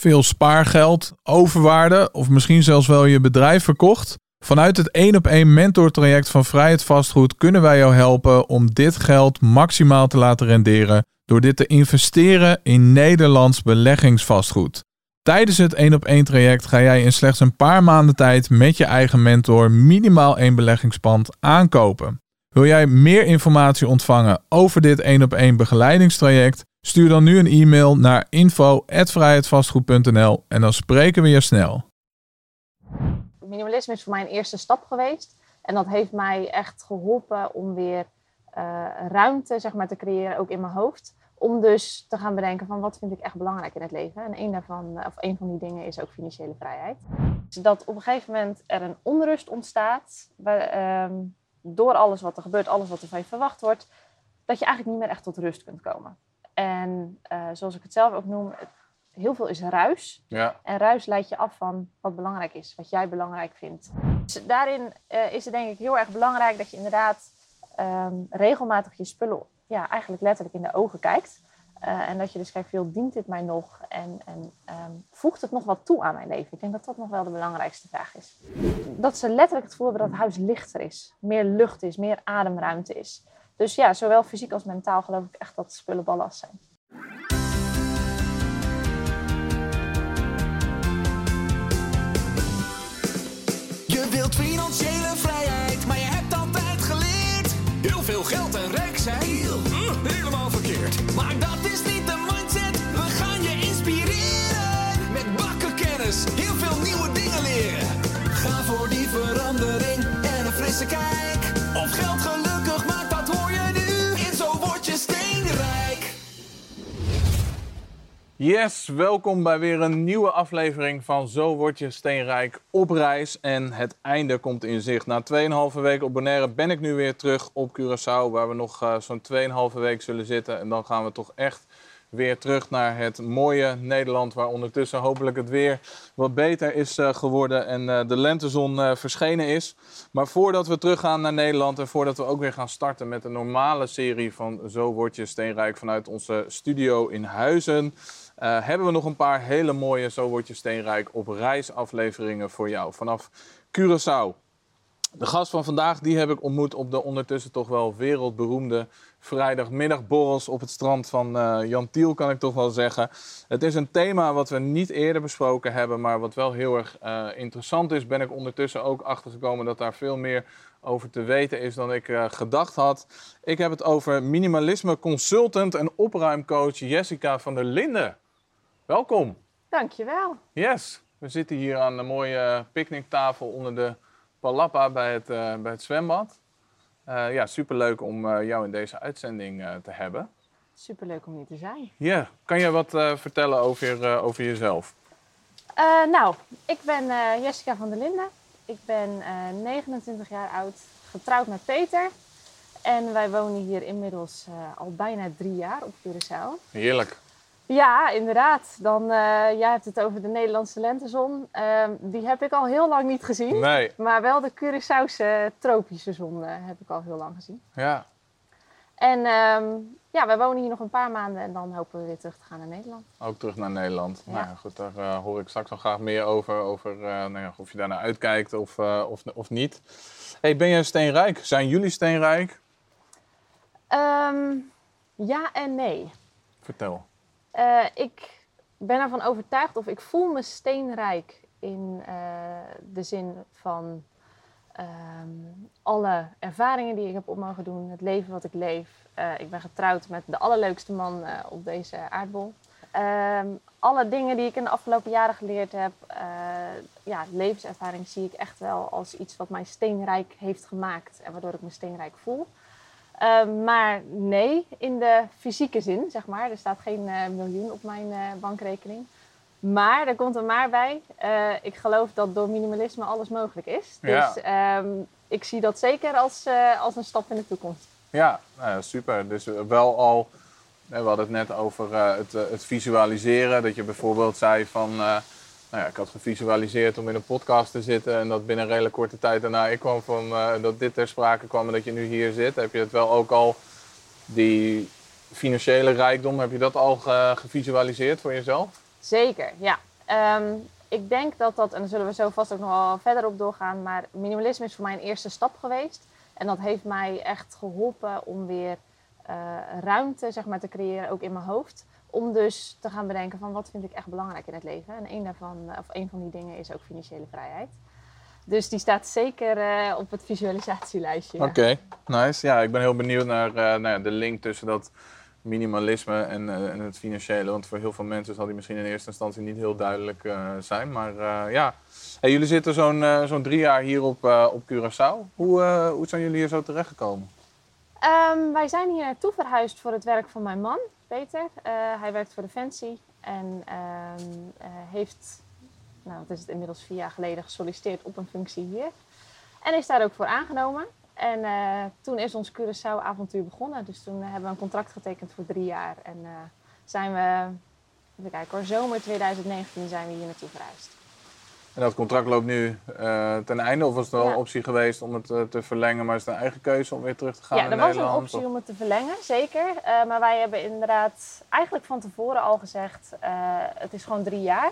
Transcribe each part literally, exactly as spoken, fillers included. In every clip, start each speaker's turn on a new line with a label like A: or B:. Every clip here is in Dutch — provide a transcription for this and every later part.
A: veel spaargeld, overwaarde of misschien zelfs wel je bedrijf verkocht? Vanuit het één op één mentortraject van Vrijheid Vastgoed kunnen wij jou helpen om dit geld maximaal te laten renderen door dit te investeren in Nederlands beleggingsvastgoed. Tijdens het één op één traject ga jij in slechts een paar maanden tijd met je eigen mentor minimaal één beleggingspand aankopen. Wil jij meer informatie ontvangen over dit één op één begeleidingstraject? Stuur dan nu een e-mail naar info at vrijheidvastgoed punt n l en dan spreken we je snel.
B: Minimalisme is voor mij een eerste stap geweest. En dat heeft mij echt geholpen om weer uh, ruimte zeg maar, te creëren, ook in mijn hoofd. Om dus te gaan bedenken van wat vind ik echt belangrijk in het leven. En een daarvan, of een van die dingen is ook financiële vrijheid. Dus dat op een gegeven moment er een onrust ontstaat. Bij, um, door alles wat er gebeurt, alles wat er van je verwacht wordt. Dat je eigenlijk niet meer echt tot rust kunt komen. En uh, zoals ik het zelf ook noem, heel veel is ruis.
A: Ja. En
B: ruis leidt je af van wat belangrijk is, wat jij belangrijk vindt. Dus daarin uh, is het denk ik heel erg belangrijk dat je inderdaad um, regelmatig je spullen ja, eigenlijk letterlijk in de ogen kijkt. Uh, en dat je dus kijkt, veel dient dit mij nog? En, en um, voegt het nog wat toe aan mijn leven? Ik denk dat dat nog wel de belangrijkste vraag is. Dat ze letterlijk het gevoel hebben dat het huis lichter is. Meer lucht is, meer ademruimte is. Dus ja, zowel fysiek als mentaal geloof ik echt dat spullen ballast zijn.
C: Je wilt financiële vrijheid, maar je hebt altijd geleerd. Heel veel geld en rijk zijn, uh, helemaal verkeerd. Maar dat is niet de mindset, we gaan je inspireren. Met bakken kennis, heel veel nieuwe dingen leren. Ga voor die verandering en een frisse kijk. Of geld gelukkig maakt, dat hoor je nu. In Zo Word Je Steenrijk.
A: Yes, welkom bij weer een nieuwe aflevering van Zo Word Je Steenrijk op reis. En het einde komt in zicht. Na twee komma vijf weken op Bonaire ben ik nu weer terug op Curaçao, waar we nog uh, zo'n twee komma vijf week zullen zitten. En dan gaan we toch echt weer terug naar het mooie Nederland, waar ondertussen hopelijk het weer wat beter is uh, geworden en uh, de lentezon uh, verschenen is. Maar voordat we teruggaan naar Nederland en voordat we ook weer gaan starten met een normale serie van Zo Word Je Steenrijk vanuit onze studio in Huizen, Uh, hebben we nog een paar hele mooie Zo Word Je Steenrijk op reis afleveringen voor jou vanaf Curaçao. De gast van vandaag die heb ik ontmoet op de ondertussen toch wel wereldberoemde vrijdagmiddagborrels op het strand van uh, Jan Tiel, kan ik toch wel zeggen. Het is een thema wat we niet eerder besproken hebben, maar wat wel heel erg uh, interessant is. Ben ik ondertussen ook achtergekomen dat daar veel meer over te weten is dan ik uh, gedacht had. Ik heb het over minimalisme consultant en opruimcoach Jessica van der Linden. Welkom.
B: Dankjewel.
A: Yes, we zitten hier aan een mooie picknicktafel onder de Palapa bij het, uh, bij het zwembad. Uh, ja, superleuk om uh, jou in deze uitzending uh, te hebben.
B: Superleuk om hier te zijn.
A: Ja, yeah. Kan je wat uh, vertellen over, uh, over jezelf?
B: Uh, nou, ik ben uh, Jessica van der Linden. Ik ben uh, negenentwintig jaar oud, getrouwd met Peter. En wij wonen hier inmiddels uh, al bijna drie jaar op Curaçao.
A: Heerlijk.
B: Ja, inderdaad. Dan, uh, jij hebt het over de Nederlandse lentezon. Uh, die heb ik al heel lang niet gezien.
A: Nee.
B: Maar wel de Curaçaose tropische zon uh, heb ik al heel lang gezien.
A: Ja.
B: En um, ja, wij wonen hier nog een paar maanden en dan hopen we weer terug te gaan naar Nederland.
A: Ook terug naar Nederland.
B: Ja.
A: Nou ja, goed, daar uh, hoor ik straks nog graag meer over. Over uh, nou ja, of je daarnaar uitkijkt of, uh, of, of niet. Hey, ben jij steenrijk? Zijn jullie steenrijk?
B: Um, ja en nee.
A: Vertel.
B: Uh, ik ben ervan overtuigd, of ik voel me steenrijk in uh, de zin van um, alle ervaringen die ik heb op mogen doen, het leven wat ik leef. Uh, ik ben getrouwd met de allerleukste man uh, op deze aardbol. Um, alle dingen die ik in de afgelopen jaren geleerd heb, uh, ja, levenservaring zie ik echt wel als iets wat mij steenrijk heeft gemaakt en waardoor ik me steenrijk voel. Uh, maar nee, in de fysieke zin, zeg maar. Er staat geen uh, miljoen op mijn uh, bankrekening. Maar, er komt een maar bij. Uh, ik geloof dat door minimalisme alles mogelijk is.
A: Ja.
B: Dus um, ik zie dat zeker als, uh, als een stap in de toekomst.
A: Ja, nou ja, super. Dus wel al, we hadden het net over uh, het, uh, het visualiseren. Dat je bijvoorbeeld zei van, uh, nou ja, ik had gevisualiseerd om in een podcast te zitten. En dat binnen een redelijk korte tijd daarna ik kwam van, uh, dat dit ter sprake kwam en dat je nu hier zit. Heb je het wel ook al, die financiële rijkdom, heb je dat al ge- gevisualiseerd voor jezelf?
B: Zeker, ja. Um, ik denk dat dat, en daar zullen we zo vast ook nog wel verder op doorgaan, maar minimalisme is voor mij een eerste stap geweest. En dat heeft mij echt geholpen om weer uh, ruimte zeg maar, te creëren, ook in mijn hoofd. Om dus te gaan bedenken van wat vind ik echt belangrijk in het leven. En een, daarvan, of een van die dingen is ook financiële vrijheid. Dus die staat zeker uh, op het visualisatielijstje.
A: Oké, okay, nice. Ja, ik ben heel benieuwd naar uh, nou ja, de link tussen dat minimalisme en, uh, en het financiële. Want voor heel veel mensen zal die misschien in eerste instantie niet heel duidelijk uh, zijn. Maar uh, ja, hey, jullie zitten zo'n uh, zo'n drie jaar hier op, uh, op Curaçao. Hoe, uh, hoe zijn jullie hier zo terechtgekomen?
B: Um, wij zijn hier naartoe verhuisd voor het werk van mijn man, Peter. Uh, hij werkt voor Defensie en um, uh, heeft, nou wat is het, inmiddels vier jaar geleden gesolliciteerd op een functie hier. En is daar ook voor aangenomen. En uh, toen is ons Curaçao-avontuur begonnen. Dus toen uh, hebben we een contract getekend voor drie jaar. En uh, zijn we, even kijken hoor, zomer twintig negentien zijn we hier naartoe verhuisd.
A: En dat contract loopt nu uh, ten einde? Of was het wel
B: ja.
A: een optie geweest om het uh, te verlengen, maar is het een eigen keuze om weer terug te gaan
B: ja,
A: in
B: Nederland?
A: Nederland?
B: Ja, er was een optie
A: of?
B: om het te verlengen, zeker. Uh, maar wij hebben inderdaad eigenlijk van tevoren al gezegd, uh, het is gewoon drie jaar.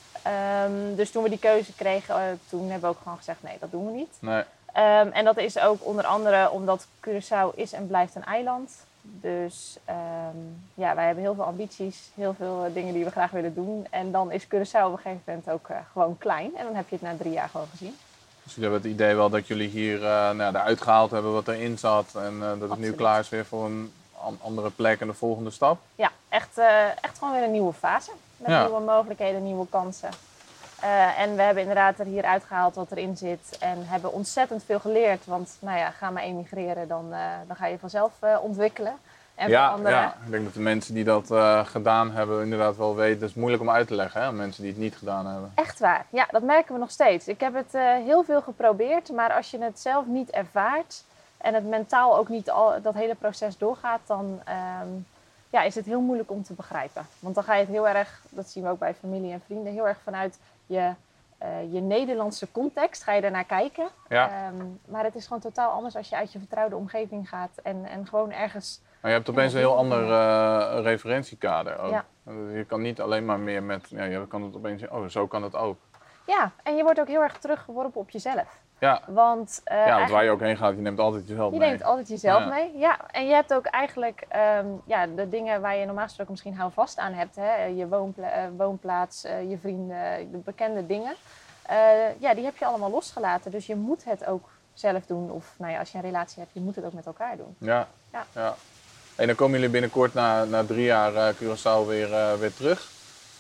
B: Um, dus toen we die keuze kregen, uh, toen hebben we ook gewoon gezegd, nee, dat doen we niet.
A: Nee.
B: Um, en dat is ook onder andere omdat Curaçao is en blijft een eiland. Dus um, ja, wij hebben heel veel ambities, heel veel uh, dingen die we graag willen doen. En dan is Curaçao op een gegeven moment ook uh, gewoon klein. En dan heb je het na drie jaar gewoon gezien.
A: Dus jullie hebben het idee wel dat jullie hier uh, nou, eruit gehaald hebben wat erin zat. En uh, dat het
B: Absoluut.
A: nu klaar is weer voor een an- andere plek en de volgende stap.
B: Ja, echt, uh, echt gewoon weer een nieuwe fase. Met
A: ja.
B: nieuwe mogelijkheden, nieuwe kansen. Uh, en we hebben inderdaad er hier uitgehaald wat erin zit. En hebben ontzettend veel geleerd. Want nou ja, ga maar emigreren, dan, uh, dan ga je vanzelf uh, ontwikkelen. En
A: ja,
B: veranderen.
A: ja, ik denk dat de mensen die dat uh, gedaan hebben inderdaad wel weten. Het is moeilijk om uit te leggen, hè, aan mensen die het niet gedaan hebben.
B: Echt waar, ja, dat merken we nog steeds. Ik heb het uh, heel veel geprobeerd, maar als je het zelf niet ervaart en het mentaal ook niet al, dat hele proces doorgaat, dan um, ja, is het heel moeilijk om te begrijpen. Want dan ga je het heel erg, dat zien we ook bij familie en vrienden, heel erg vanuit je, uh, je Nederlandse context ga je daarnaar kijken.
A: Ja.
B: Um, maar het is gewoon totaal anders als je uit je vertrouwde omgeving gaat en, en gewoon ergens...
A: Maar je hebt opeens een heel ander uh, referentiekader ook.
B: Ja.
A: Je kan niet alleen maar meer met, ja, je kan het opeens, oh zo kan het ook.
B: Ja, en je wordt ook heel erg teruggeworpen op jezelf.
A: Ja,
B: want, uh,
A: ja, want waar je ook heen gaat, je neemt altijd jezelf
B: je
A: mee.
B: Je neemt altijd jezelf
A: ja.
B: mee, ja. En je hebt ook eigenlijk um, ja, de dingen waar je normaal gesproken misschien houvast aan hebt. Hè? Je woonpla- uh, woonplaats, uh, je vrienden, de bekende dingen. Uh, ja, die heb je allemaal losgelaten. Dus je moet het ook zelf doen. Of nou ja, als je een relatie hebt, je moet het ook met elkaar doen.
A: Ja,
B: ja.
A: ja. En dan komen jullie binnenkort na, na drie jaar uh, Curaçao weer, uh, weer terug.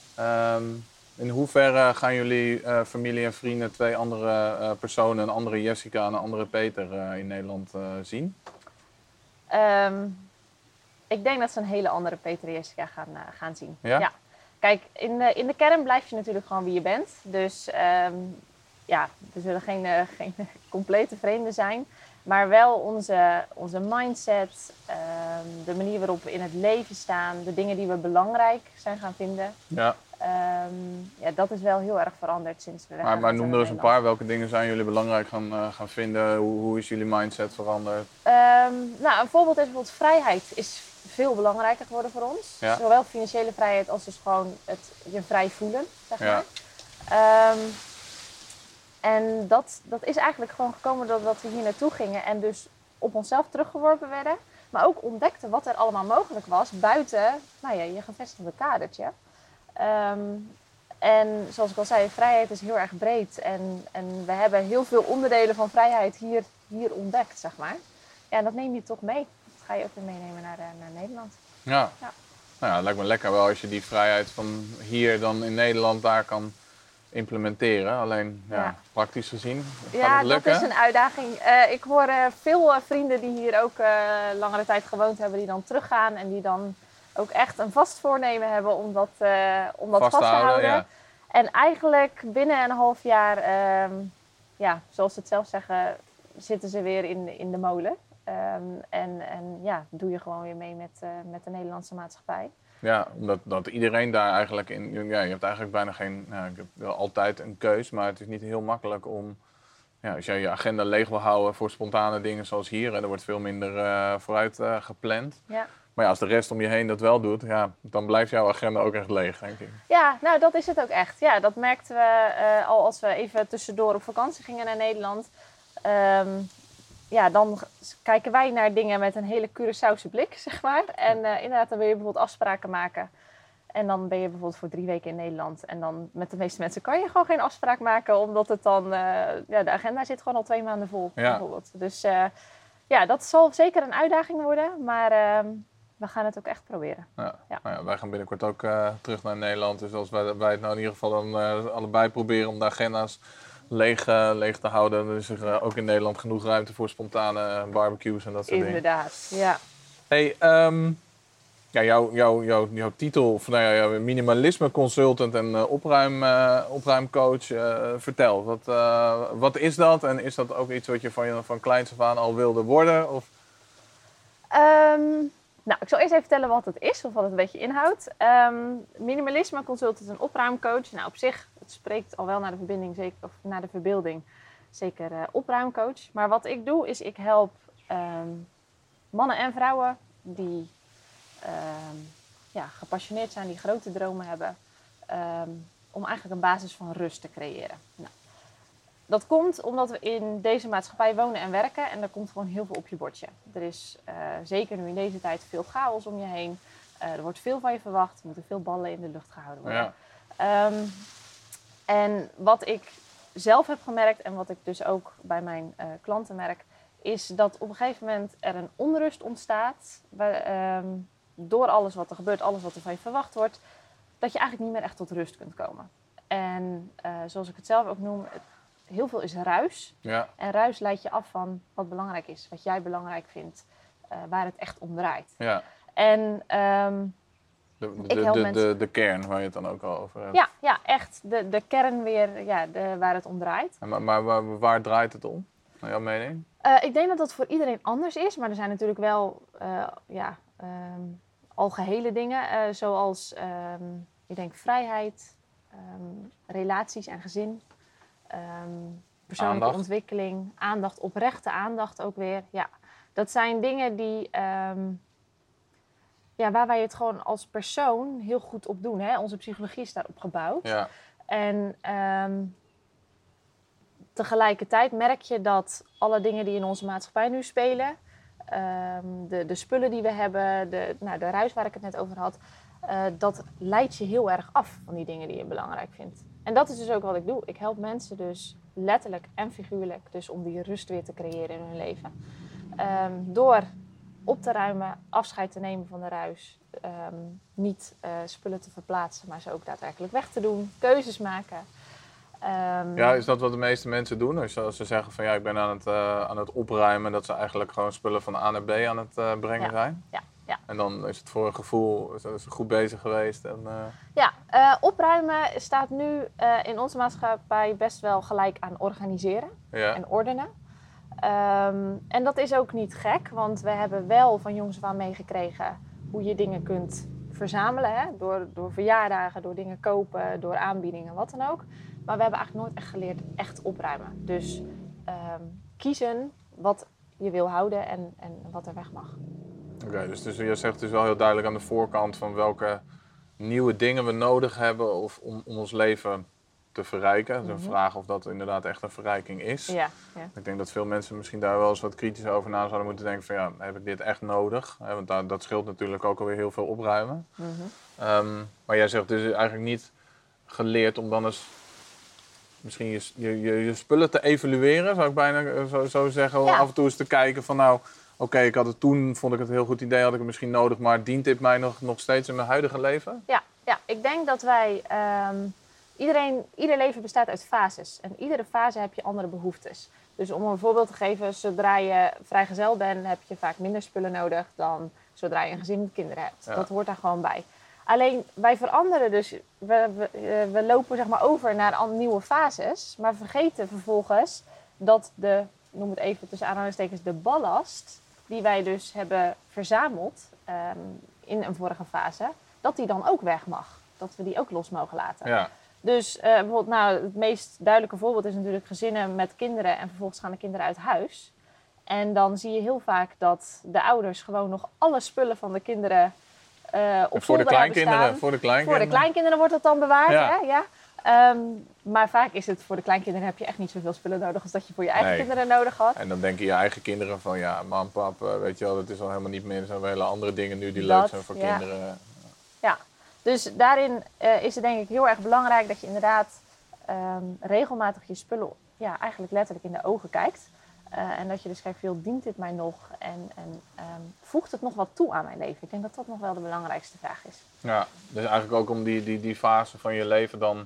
A: Um, in hoeverre gaan jullie uh, familie en vrienden, twee andere uh, personen, een andere Jessica en een andere Peter uh, in Nederland uh, zien?
B: Um, ik denk dat ze een hele andere Peter en Jessica gaan, uh, gaan zien.
A: Ja?
B: Ja. Kijk, in de, in de kern blijf je natuurlijk gewoon wie je bent. Dus um, ja, er zullen geen, uh, geen complete vreemden zijn. Maar wel onze, onze mindset, um, de manier waarop we in het leven staan, de dingen die we belangrijk zijn gaan vinden.
A: Ja.
B: Um, ja, dat is wel heel erg veranderd sinds we weg
A: Maar, maar noem er eens een paar. Welke dingen zijn jullie belangrijk gaan, uh, gaan vinden? Hoe, hoe is jullie mindset veranderd?
B: Um, nou, een voorbeeld is bijvoorbeeld vrijheid is veel belangrijker geworden voor ons.
A: Ja.
B: Zowel financiële vrijheid als dus gewoon het je vrij voelen, zeg maar.
A: Ja.
B: Um, en dat, dat is eigenlijk gewoon gekomen doordat we hier naartoe gingen en dus op onszelf teruggeworpen werden. Maar ook ontdekten wat er allemaal mogelijk was buiten nou ja, je gevestigde kadertje. Um, en zoals ik al zei, vrijheid is heel erg breed. En, en we hebben heel veel onderdelen van vrijheid hier, hier ontdekt, zeg maar. Ja, en dat neem je toch mee. Dat ga je ook weer meenemen naar, naar Nederland.
A: Ja.
B: Ja.
A: Nou ja, het lijkt me lekker wel als je die vrijheid van hier dan in Nederland daar kan implementeren. Alleen ja, ja. praktisch gezien, gaat
B: ja,
A: het lukken?
B: Dat is een uitdaging. Uh, ik hoor uh, veel uh, vrienden die hier ook uh, langere tijd gewoond hebben, die dan teruggaan en die dan ook echt een vast voornemen hebben om dat, uh, om dat vast, vast te houden. houden. Ja. En eigenlijk binnen een half jaar, um, ja, zoals ze het zelf zeggen, zitten ze weer in, in de molen. Um, en, en ja, doe je gewoon weer mee met, uh, met de Nederlandse maatschappij.
A: Ja, omdat dat iedereen daar eigenlijk in... Ja, je hebt eigenlijk bijna geen... Ja, ik heb wel altijd een keus, maar het is niet heel makkelijk om... Ja, als jij je agenda leeg wil houden voor spontane dingen zoals hier, hè, er wordt veel minder uh, vooruit uh, gepland.
B: Ja.
A: Maar ja, als de rest om je heen dat wel doet, ja, dan blijft jouw agenda ook echt leeg, denk ik.
B: Ja, nou dat is het ook echt. Ja, dat merkten we uh, al als we even tussendoor op vakantie gingen naar Nederland. Um, ja, dan kijken wij naar dingen met een hele Curaçaose blik, zeg maar. En uh, inderdaad, dan wil je bijvoorbeeld afspraken maken. En dan ben je bijvoorbeeld voor drie weken in Nederland. En dan met de meeste mensen kan je gewoon geen afspraak maken. Omdat het dan, uh, ja, de agenda zit gewoon al twee maanden vol, ja. bijvoorbeeld. Dus uh, ja, dat zal zeker een uitdaging worden. Maar uh, we gaan het ook echt proberen.
A: Ja. Ja. Nou ja, wij gaan binnenkort ook uh, terug naar Nederland. Dus als wij, wij het nou in ieder geval dan uh, allebei proberen om de agenda's leeg, uh, leeg te houden. Dan is er uh, ook in Nederland genoeg ruimte voor spontane barbecues en dat soort
B: Inderdaad,
A: dingen.
B: ja.
A: Hey, um, ja, jouw, jouw, jouw, jouw titel, of, nou ja, minimalisme consultant en uh, opruim, uh, opruimcoach. Uh, vertel, wat, uh, wat is dat? En is dat ook iets wat je van, van kleins af aan al wilde worden? Of?
B: Um, nou, ik zal eerst even vertellen wat het is, of wat het een beetje inhoudt. Um, minimalisme consultant en opruimcoach. Nou, op zich, het spreekt al wel naar de verbinding, zeker, of naar de verbeelding. Zeker uh, opruimcoach. Maar wat ik doe, is ik help um, mannen en vrouwen die um, ja, gepassioneerd zijn, die grote dromen hebben. Um, om eigenlijk een basis van rust te creëren. Nou, dat komt omdat we in deze maatschappij wonen en werken en er komt gewoon heel veel op je bordje. Er is uh, zeker nu in deze tijd veel chaos om je heen. Uh, er wordt veel van je verwacht. Er moeten veel ballen in de lucht gehouden worden. Ja. Um, en wat ik zelf heb gemerkt en wat ik dus ook bij mijn uh, klanten merk, is dat op een gegeven moment er een onrust ontstaat. Waar, um, door alles wat er gebeurt, alles wat er van je verwacht wordt, dat je eigenlijk niet meer echt tot rust kunt komen. En uh, zoals ik het zelf ook noem, het, heel veel is ruis. Ja. En ruis leidt je af van wat belangrijk is, wat jij belangrijk vindt, uh, waar het echt om draait. Ja. En um,
A: de, de, ik help de, mensen... de, de kern waar je het dan ook al over hebt.
B: Ja, ja echt. De, de kern weer, ja, de, waar het om draait.
A: En maar maar waar, waar draait het om, naar jouw mening?
B: Uh, ik denk dat dat voor iedereen anders is, maar er zijn natuurlijk wel uh, ja, um, algehele dingen, uh, zoals um, ik denk vrijheid, um, relaties en gezin. Um, persoonlijke aandacht. Ontwikkeling, aandacht, oprechte aandacht ook weer. Ja, dat zijn dingen die, um, ja, waar wij het gewoon als persoon heel goed op doen. Hè? Onze psychologie is daarop gebouwd. Ja. En um, tegelijkertijd merk je dat alle dingen die in onze maatschappij nu spelen, um, de, de spullen die we hebben, de, nou, de ruis waar ik het net over had, uh, dat leidt je heel erg af van die dingen die je belangrijk vindt. En dat is dus ook wat ik doe. Ik help mensen dus letterlijk en figuurlijk dus om die rust weer te creëren in hun leven. Um, door op te ruimen, afscheid te nemen van de ruis. Um, niet uh, spullen te verplaatsen, maar ze ook daadwerkelijk weg te doen. Keuzes maken. Um,
A: ja, is dat wat de meeste mensen doen? Als ze zeggen van ja, ik ben aan het, uh, aan het opruimen, dat ze eigenlijk gewoon spullen van A naar B aan het uh, brengen
B: ja,
A: zijn?
B: Ja. Ja.
A: En dan is het voor een gevoel, is het goed bezig geweest. En, uh...
B: Ja, uh, opruimen staat nu uh, in onze maatschappij best wel gelijk aan organiseren ja. en ordenen. Um, en dat is ook niet gek, want we hebben wel van jongs af aan meegekregen hoe je dingen kunt verzamelen. Hè? Door, door verjaardagen, door dingen kopen, door aanbiedingen, wat dan ook. Maar we hebben eigenlijk nooit echt geleerd echt opruimen. Dus um, kiezen wat je wil houden en, en wat er weg mag.
A: Oké, okay, dus, dus je zegt dus wel heel duidelijk aan de voorkant van welke nieuwe dingen we nodig hebben of om, om ons leven te verrijken. Dat is een mm-hmm. vraag of dat inderdaad echt een verrijking is. Ja, ja. Ik denk dat veel mensen misschien daar wel eens wat kritisch over na zouden moeten denken van ja, heb ik dit echt nodig? Want daar, dat scheelt natuurlijk ook alweer heel veel opruimen. Mm-hmm. Um, maar jij zegt dus eigenlijk niet geleerd om dan eens misschien je, je, je, je spullen te evalueren, zou ik bijna zo, zo zeggen. Ja. Af en toe eens te kijken van nou, oké, okay, ik had het toen, vond ik het een heel goed idee, had ik het misschien nodig, maar dient dit mij nog, nog steeds in mijn huidige leven?
B: Ja, ja ik denk dat wij, um, iedereen, ieder leven bestaat uit fases. En iedere fase heb je andere behoeftes. Dus om een voorbeeld te geven, zodra je vrijgezel bent, heb je vaak minder spullen nodig dan zodra je een gezin met kinderen hebt. Ja. Dat hoort daar gewoon bij. Alleen, wij veranderen dus, we, we, we lopen zeg maar over naar nieuwe fases, maar vergeten vervolgens dat de, noem het even tussen aanhalingstekens, de ballast die wij dus hebben verzameld um, in een vorige fase, dat die dan ook weg mag. Dat we die ook los mogen laten. Ja. Dus uh, bijvoorbeeld, nou, het meest duidelijke voorbeeld is natuurlijk gezinnen met kinderen en vervolgens gaan de kinderen uit huis. En dan zie je heel vaak dat de ouders gewoon nog alle spullen van de kinderen uh, op
A: voor de kleinkinderen,
B: staan.
A: voor de kleinkinderen.
B: Voor de kleinkinderen wordt dat dan bewaard,
A: Ja.
B: hè? Ja. Um, maar vaak is het voor de kleinkinderen heb je echt niet zoveel spullen nodig als dat je voor je eigen
A: Nee.
B: kinderen nodig had.
A: En dan denken je eigen kinderen van ja, mam, pap, uh, weet je wel, dat is al helemaal niet meer. Er zijn wel hele andere dingen nu die
B: Dat,
A: leuk zijn voor
B: ja.
A: kinderen.
B: Ja, dus daarin uh, is het denk ik heel erg belangrijk dat je inderdaad um, regelmatig je spullen ja, eigenlijk letterlijk in de ogen kijkt. Uh, en dat je dus kijkt, veel dient dit mij nog en, en um, voegt het nog wat toe aan mijn leven? Ik denk dat dat nog wel de belangrijkste vraag is.
A: Ja, dus eigenlijk ook om die, die, die fase van je leven dan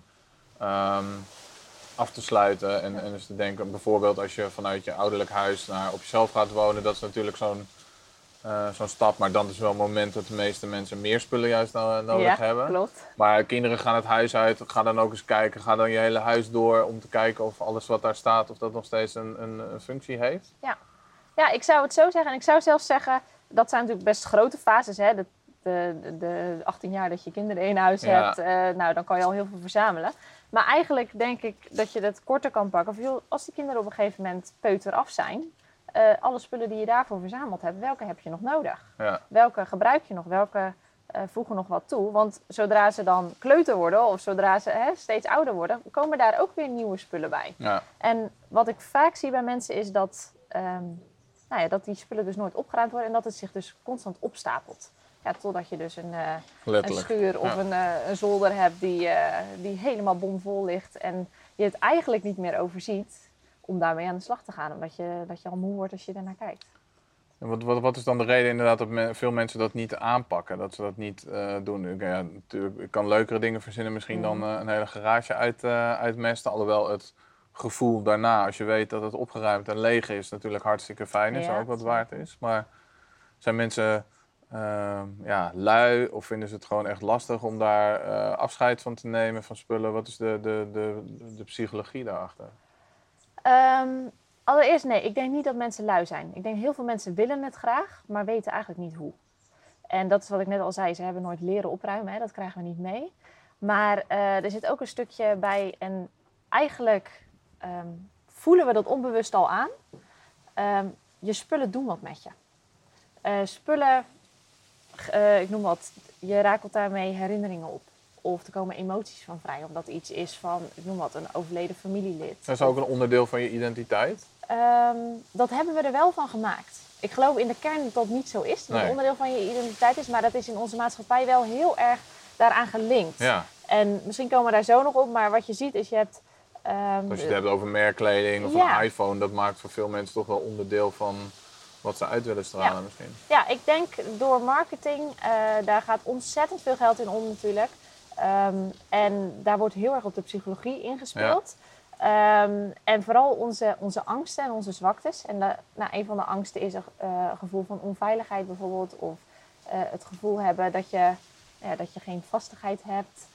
A: um, af te sluiten. En, en dus te denken, bijvoorbeeld als je vanuit je ouderlijk huis naar op jezelf gaat wonen, dat is natuurlijk zo'n uh, zo'n stap. Maar dan is wel een moment dat de meeste mensen meer spullen juist no- nodig
B: ja,
A: hebben.
B: Klopt.
A: Maar kinderen gaan het huis uit, ga dan ook eens kijken, ga dan je hele huis door om te kijken of alles wat daar staat, of dat nog steeds een, een, een functie heeft.
B: Ja. ja, ik zou het zo zeggen. En ik zou zelfs zeggen, dat zijn natuurlijk best grote fases. Hè? De, de, de achttien jaar dat je kinderen in huis
A: Ja.
B: hebt, uh, nou dan kan je al heel veel verzamelen. Maar eigenlijk denk ik dat je dat korter kan pakken. Of joh, als die kinderen op een gegeven moment peuter af zijn, uh, alle spullen die je daarvoor verzameld hebt, welke heb je nog nodig?
A: Ja.
B: Welke gebruik je nog? Welke uh, voegen nog wat toe? Want zodra ze dan kleuter worden of zodra ze hè, steeds ouder worden, komen daar ook weer nieuwe spullen bij.
A: Ja.
B: En wat ik vaak zie bij mensen is dat, um, nou ja, dat die spullen dus nooit opgeruimd worden en dat het zich dus constant opstapelt. Ja, totdat je dus een, uh, een schuur of ja. een, uh, een zolder hebt die, uh, die helemaal bomvol ligt en je het eigenlijk niet meer overziet om daarmee aan de slag te gaan. Omdat je, dat je al moe wordt als je ernaar kijkt.
A: En wat, wat, wat is dan de reden inderdaad dat me, veel mensen dat niet aanpakken? Dat ze dat niet uh, doen? Ik, ja, natuurlijk, ik kan leukere dingen verzinnen misschien mm. dan uh, een hele garage uit, uh, uitmesten. Alhoewel het gevoel daarna, als je weet dat het opgeruimd en leeg is, natuurlijk hartstikke fijn is. Ja, en ook wat waard is. Maar zijn mensen uh, ja, lui of vinden ze het gewoon echt lastig om daar uh, afscheid van te nemen van spullen? Wat is de, de, de, de psychologie daarachter?
B: Um, allereerst nee, ik denk niet dat mensen lui zijn. Ik denk heel veel mensen willen het graag, maar weten eigenlijk niet hoe. En dat is wat ik net al zei, ze hebben nooit leren opruimen, hè? Dat krijgen we niet mee. Maar uh, er zit ook een stukje bij en eigenlijk um, voelen we dat onbewust al aan. Um, je spullen doen wat met je. Uh, spullen, uh, ik noem wat, je rakelt daarmee herinneringen op. Of er komen emoties van vrij, omdat iets is van, ik noem wat, een overleden familielid.
A: Dat is ook een onderdeel van je identiteit?
B: Um, dat hebben we er wel van gemaakt. Ik geloof in de kern dat dat niet zo is, dat
A: nee.
B: het onderdeel van je identiteit is. Maar dat is in onze maatschappij wel heel erg daaraan gelinkt.
A: Ja.
B: En misschien komen we daar zo nog op, maar wat je ziet is, je hebt... Um,
A: Als je het hebt over merkkleding of
B: ja.
A: een iPhone, dat maakt voor veel mensen toch wel onderdeel van wat ze uit willen stralen
B: ja. misschien. Ja, ik denk door marketing, uh, daar gaat ontzettend veel geld in om natuurlijk. Um, en daar wordt heel erg op de psychologie ingespeeld. Ja. Um, en vooral onze, onze angsten en onze zwaktes. En de, nou, een van de angsten is een uh, gevoel van onveiligheid bijvoorbeeld. Of uh, het gevoel hebben dat je, ja, dat je geen vastigheid hebt.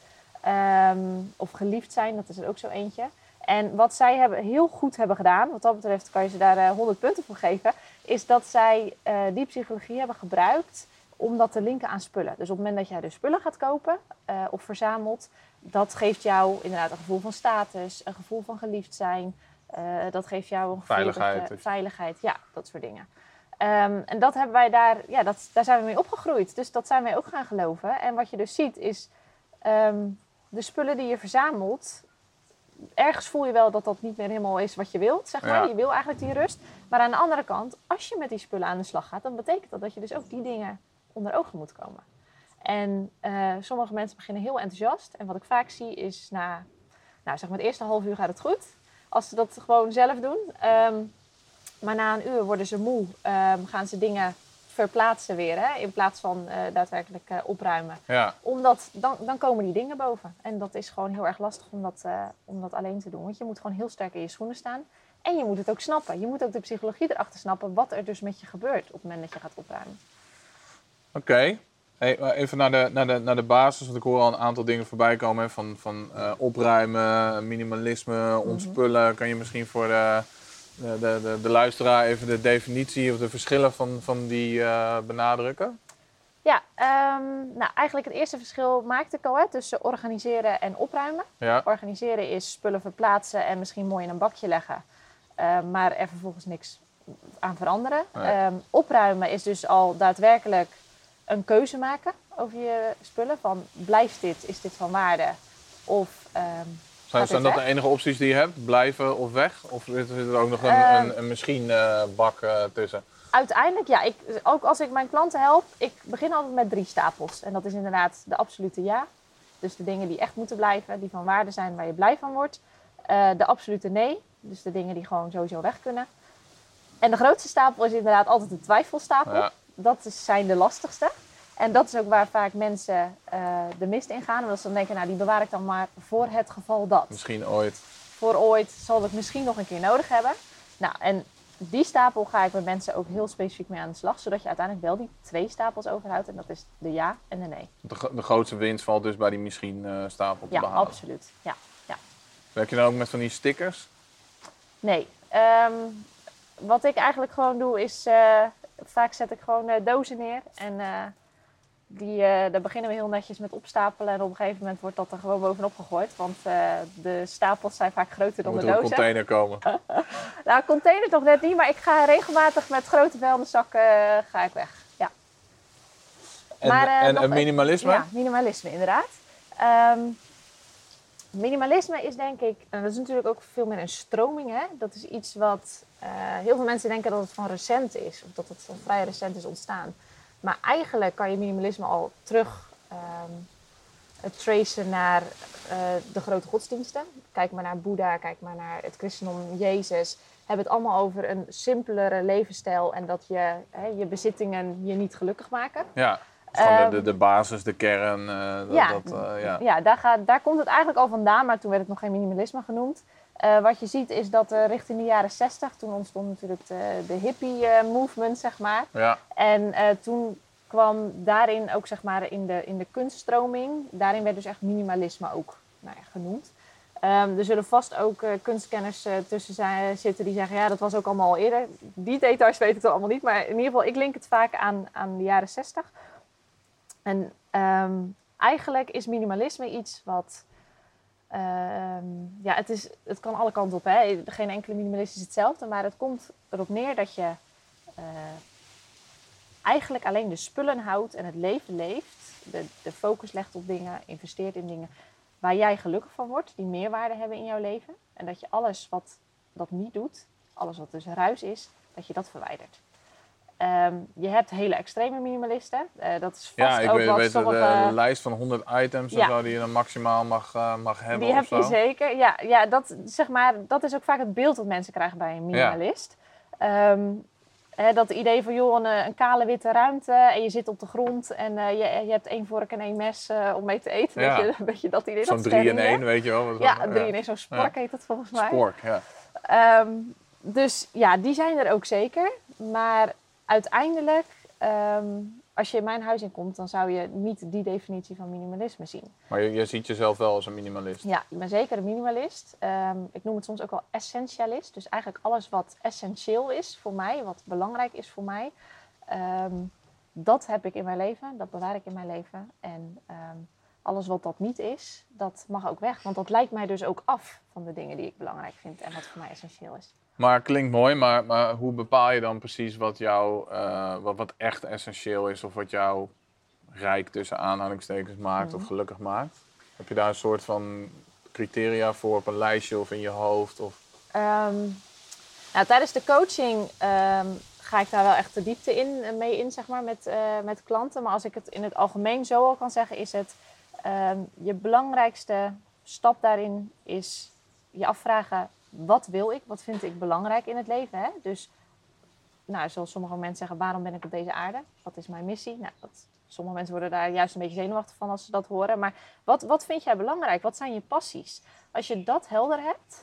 B: Um, of geliefd zijn, dat is er ook zo eentje. En wat zij hebben, heel goed hebben gedaan, wat dat betreft kan je ze daar uh, honderd punten voor geven, is dat zij uh, die psychologie hebben gebruikt om dat te linken aan spullen. Dus op het moment dat jij dus spullen gaat kopen uh, of verzamelt, dat geeft jou inderdaad een gevoel van status, een gevoel van geliefd zijn. Uh, dat geeft jou een gevoel
A: veiligheid.
B: Dat je, veiligheid, ja, dat soort dingen. Um, en dat hebben wij daar, ja, dat, daar zijn we mee opgegroeid. Dus dat zijn wij ook gaan geloven. En wat je dus ziet is, um, de spullen die je verzamelt, ergens voel je wel dat dat niet meer helemaal is wat je wilt, zeg maar. Ja. Je wil eigenlijk die rust. Maar aan de andere kant, als je met die spullen aan de slag gaat, dan betekent dat dat je dus ook die dingen onder ogen moet komen. En uh, sommige mensen beginnen heel enthousiast. En wat ik vaak zie is, na nou, zeg maar het eerste half uur gaat het goed. Als ze dat gewoon zelf doen. Um, maar na een uur worden ze moe. Um, gaan ze dingen verplaatsen weer, hè, in plaats van uh, daadwerkelijk uh, opruimen.
A: Ja.
B: Omdat, dan, dan komen die dingen boven. En dat is gewoon heel erg lastig om dat, uh, om dat alleen te doen. Want je moet gewoon heel sterk in je schoenen staan. En je moet het ook snappen. Je moet ook de psychologie erachter snappen wat er dus met je gebeurt op het moment dat je gaat opruimen.
A: Oké. Okay. Hey, even naar de, naar, de, naar de basis, want ik hoor al een aantal dingen voorbij komen. Hè, van van uh, opruimen, minimalisme, ontspullen. Mm-hmm. Kan je misschien voor de, de, de, de luisteraar even de definitie of de verschillen van, van die uh, benadrukken?
B: Ja, um, nou eigenlijk het eerste verschil maakte ik al, hè, tussen organiseren en opruimen.
A: Ja.
B: Organiseren is spullen verplaatsen en misschien mooi in een bakje leggen. Uh, maar er vervolgens niks aan veranderen.
A: Nee.
B: Um, opruimen is dus al daadwerkelijk een keuze maken over je spullen. Van blijft dit, is dit van waarde? Of um,
A: Zijn, zijn dat
B: weg?
A: de enige opties die je hebt? Blijven of weg? Of zit er ook nog een,
B: Um,
A: een, een misschien-bak uh, tussen?
B: Uiteindelijk, ja. Ik, ook als ik mijn klanten help, ik begin altijd met drie stapels. En dat is inderdaad de absolute ja. Dus de dingen die echt moeten blijven, die van waarde zijn, waar je blij van wordt. Uh, de absolute nee. Dus de dingen die gewoon sowieso weg kunnen. En de grootste stapel is inderdaad altijd de twijfelstapel.
A: Ja.
B: Dat is, zijn de lastigste. En dat is ook waar vaak mensen uh, de mist in gaan. Omdat ze dan denken, nou die bewaar ik dan maar voor het geval dat.
A: Misschien ooit.
B: Voor ooit zal ik het misschien nog een keer nodig hebben. Nou, en die stapel ga ik met mensen ook heel specifiek mee aan de slag. Zodat je uiteindelijk wel die twee stapels overhoudt. En dat is de ja en de nee.
A: De, de grootste winst valt dus bij die misschien-stapel uh, te
B: ja,
A: behalen.
B: Absoluut. Ja, ja.
A: Werk je dan ook met van die stickers?
B: Nee. Um, wat ik eigenlijk gewoon doe is... Uh, vaak zet ik gewoon uh, dozen neer. En uh, die, uh, daar beginnen we heel netjes met opstapelen. En op een gegeven moment wordt dat er gewoon bovenop gegooid. Want uh, de stapels zijn vaak groter dan
A: Moet
B: de
A: er
B: dozen.
A: een container komen.
B: Nou, container toch net niet. Maar ik ga regelmatig met grote vuilniszakken uh, ga ik weg. Ja.
A: En,
B: maar, uh,
A: en,
B: nog,
A: en minimalisme?
B: Ja, minimalisme inderdaad. Um, minimalisme is denk ik... En dat is natuurlijk ook veel meer een stroming. Hè? Dat is iets wat... Uh, heel veel mensen denken dat het van recent is. Of dat het van vrij recent is ontstaan. Maar eigenlijk kan je minimalisme al terug um, tracen naar uh, de grote godsdiensten. Kijk maar naar Boeddha, kijk maar naar het christendom, Jezus. Hebben het allemaal over een simpelere levensstijl. En dat je, hè, je bezittingen je niet gelukkig maken.
A: Ja, dus gewoon
B: Um,
A: de, de, de basis, de kern. Uh, dat,
B: ja,
A: dat, uh, ja.
B: ja daar, gaat, daar komt het eigenlijk al vandaan. Maar toen werd het nog geen minimalisme genoemd. Uh, wat je ziet is dat uh, richting de jaren zestig, toen ontstond natuurlijk de, de hippie uh, movement, zeg maar.
A: Ja.
B: En uh, toen kwam daarin ook, zeg maar, in de, in de kunststroming, daarin werd dus echt minimalisme ook nou ja, genoemd. Um, er zullen vast ook uh, kunstkenners uh, tussen zijn, zitten die zeggen, ja, dat was ook allemaal al eerder. Die details weet ik dan allemaal niet, maar in ieder geval, ik link het vaak aan, aan de jaren zestig. En um, eigenlijk is minimalisme iets wat... Uh, ja, het, is, het kan alle kanten op. Hè. Geen enkele minimalist is hetzelfde. Maar het komt erop neer dat je uh, eigenlijk alleen de spullen houdt en het leven leeft. De, de focus legt op dingen, investeert in dingen waar jij gelukkig van wordt. Die meerwaarde hebben in jouw leven. En dat je alles wat dat niet doet, alles wat dus ruis is, dat je dat verwijdert. Um, je hebt hele extreme minimalisten. Uh, dat is vast
A: ja, ik
B: ook
A: weet,
B: wat
A: weet
B: sommige...
A: de, de lijst van honderd items
B: Ja.
A: en zo die je dan maximaal mag, uh, mag hebben.
B: Die
A: of
B: heb je
A: zo.
B: zeker. Ja, ja dat, zeg maar, dat is ook vaak het beeld dat mensen krijgen bij een minimalist. Ja. Um, hè, dat idee van joh, een, een kale witte ruimte en je zit op de grond en uh, je, je hebt één vork en één mes uh, om mee te eten.
A: Ja.
B: Weet je, een beetje dat idee.
A: Zo'n
B: dat
A: drie in
B: sterren,
A: één, weet je wel. Wat
B: Ja,
A: dat,
B: drie in één, zo'n spork
A: ja.
B: heet dat volgens mij.
A: Spork, ja.
B: Um, dus ja, die zijn er ook zeker. Maar uiteindelijk, um, als je in mijn huis inkomt, dan zou je niet die definitie van minimalisme zien.
A: Maar je, je ziet jezelf wel als een minimalist.
B: Ja, ik ben zeker een minimalist. Um, ik noem het soms ook wel essentialist. Dus eigenlijk alles wat essentieel is voor mij, wat belangrijk is voor mij, um, dat heb ik in mijn leven, dat bewaar ik in mijn leven. En um, alles wat dat niet is, dat mag ook weg. Want dat leidt mij dus ook af van de dingen die ik belangrijk vind en wat voor mij essentieel is.
A: Maar klinkt mooi, maar, maar hoe bepaal je dan precies wat jou, uh, wat, wat echt essentieel is of wat jou rijk tussen aanhalingstekens maakt
B: Mm.
A: of gelukkig maakt? Heb je daar een soort van criteria voor op een lijstje of in je hoofd? Of...
B: Um, nou, tijdens de coaching um, ga ik daar wel echt de diepte in, mee in, zeg maar, met, uh, met klanten. Maar als ik het in het algemeen zo al kan zeggen, is het um, je belangrijkste stap daarin is je afvragen, wat wil ik? Wat vind ik belangrijk in het leven? Hè? Dus, nou, zoals sommige mensen zeggen, waarom ben ik op deze aarde? Wat is mijn missie? Nou, dat, sommige mensen worden daar juist een beetje zenuwachtig van als ze dat horen. Maar wat, wat vind jij belangrijk? Wat zijn je passies? Als je dat helder hebt,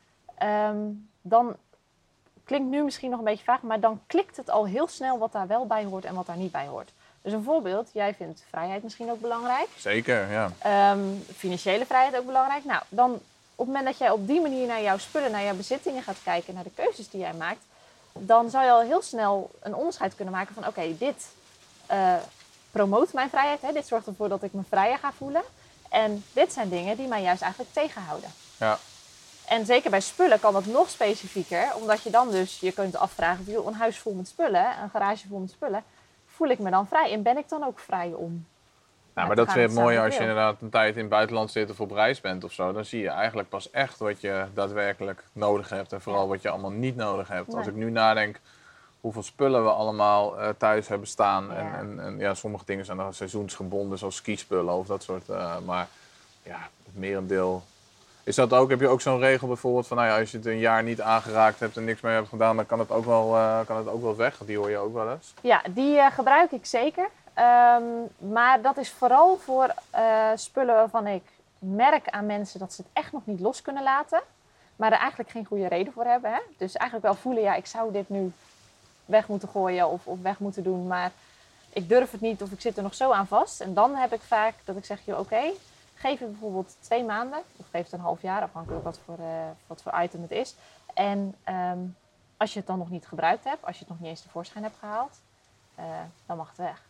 B: um, dan klinkt nu misschien nog een beetje vaag, maar dan klikt het al heel snel wat daar wel bij hoort en wat daar niet bij hoort. Dus een voorbeeld, jij vindt vrijheid misschien ook belangrijk.
A: Zeker, ja.
B: Um, financiële vrijheid ook belangrijk. Nou, dan op het moment dat jij op die manier naar jouw spullen, naar jouw bezittingen gaat kijken, naar de keuzes die jij maakt, dan zou je al heel snel een onderscheid kunnen maken van oké, okay, dit uh, promoot mijn vrijheid. Hè? Dit zorgt ervoor dat ik me vrijer ga voelen. En dit zijn dingen die mij juist eigenlijk tegenhouden.
A: Ja.
B: En zeker bij spullen kan dat nog specifieker. Omdat je dan dus je kunt afvragen, joh, een huis vol met spullen, een garage vol met spullen. Voel ik me dan vrij? En ben ik dan ook vrij om...
A: Ja, maar dat is weer mooi als je inderdaad een tijd in het buitenland zit of op reis bent of zo. Dan zie je eigenlijk pas echt wat je daadwerkelijk nodig hebt. En vooral wat je allemaal niet nodig hebt. Nee. Als ik nu nadenk hoeveel spullen we allemaal uh, thuis hebben staan. Ja. En, en, en ja, sommige dingen zijn dan seizoensgebonden, zoals skispullen of dat soort. Uh, maar ja, het merendeel... Is dat ook, heb je ook zo'n regel bijvoorbeeld van, nou ja, als je het een jaar niet aangeraakt hebt en niks mee hebt gedaan, dan kan het ook wel, uh, kan het ook wel weg. Die hoor je ook wel eens.
B: Ja, die uh, gebruik ik zeker. Um, maar dat is vooral voor uh, spullen waarvan ik merk aan mensen dat ze het echt nog niet los kunnen laten. Maar er eigenlijk geen goede reden voor hebben. Hè? Dus eigenlijk wel voelen, ja, ik zou dit nu weg moeten gooien of, of weg moeten doen. Maar ik durf het niet of ik zit er nog zo aan vast. En dan heb ik vaak dat ik zeg, joh, oké, okay, geef het bijvoorbeeld twee maanden. Of geef het een half jaar, afhankelijk wat voor, uh, wat voor item het is. En um, als je het dan nog niet gebruikt hebt, als je het nog niet eens tevoorschijn hebt gehaald, uh, dan mag het weg.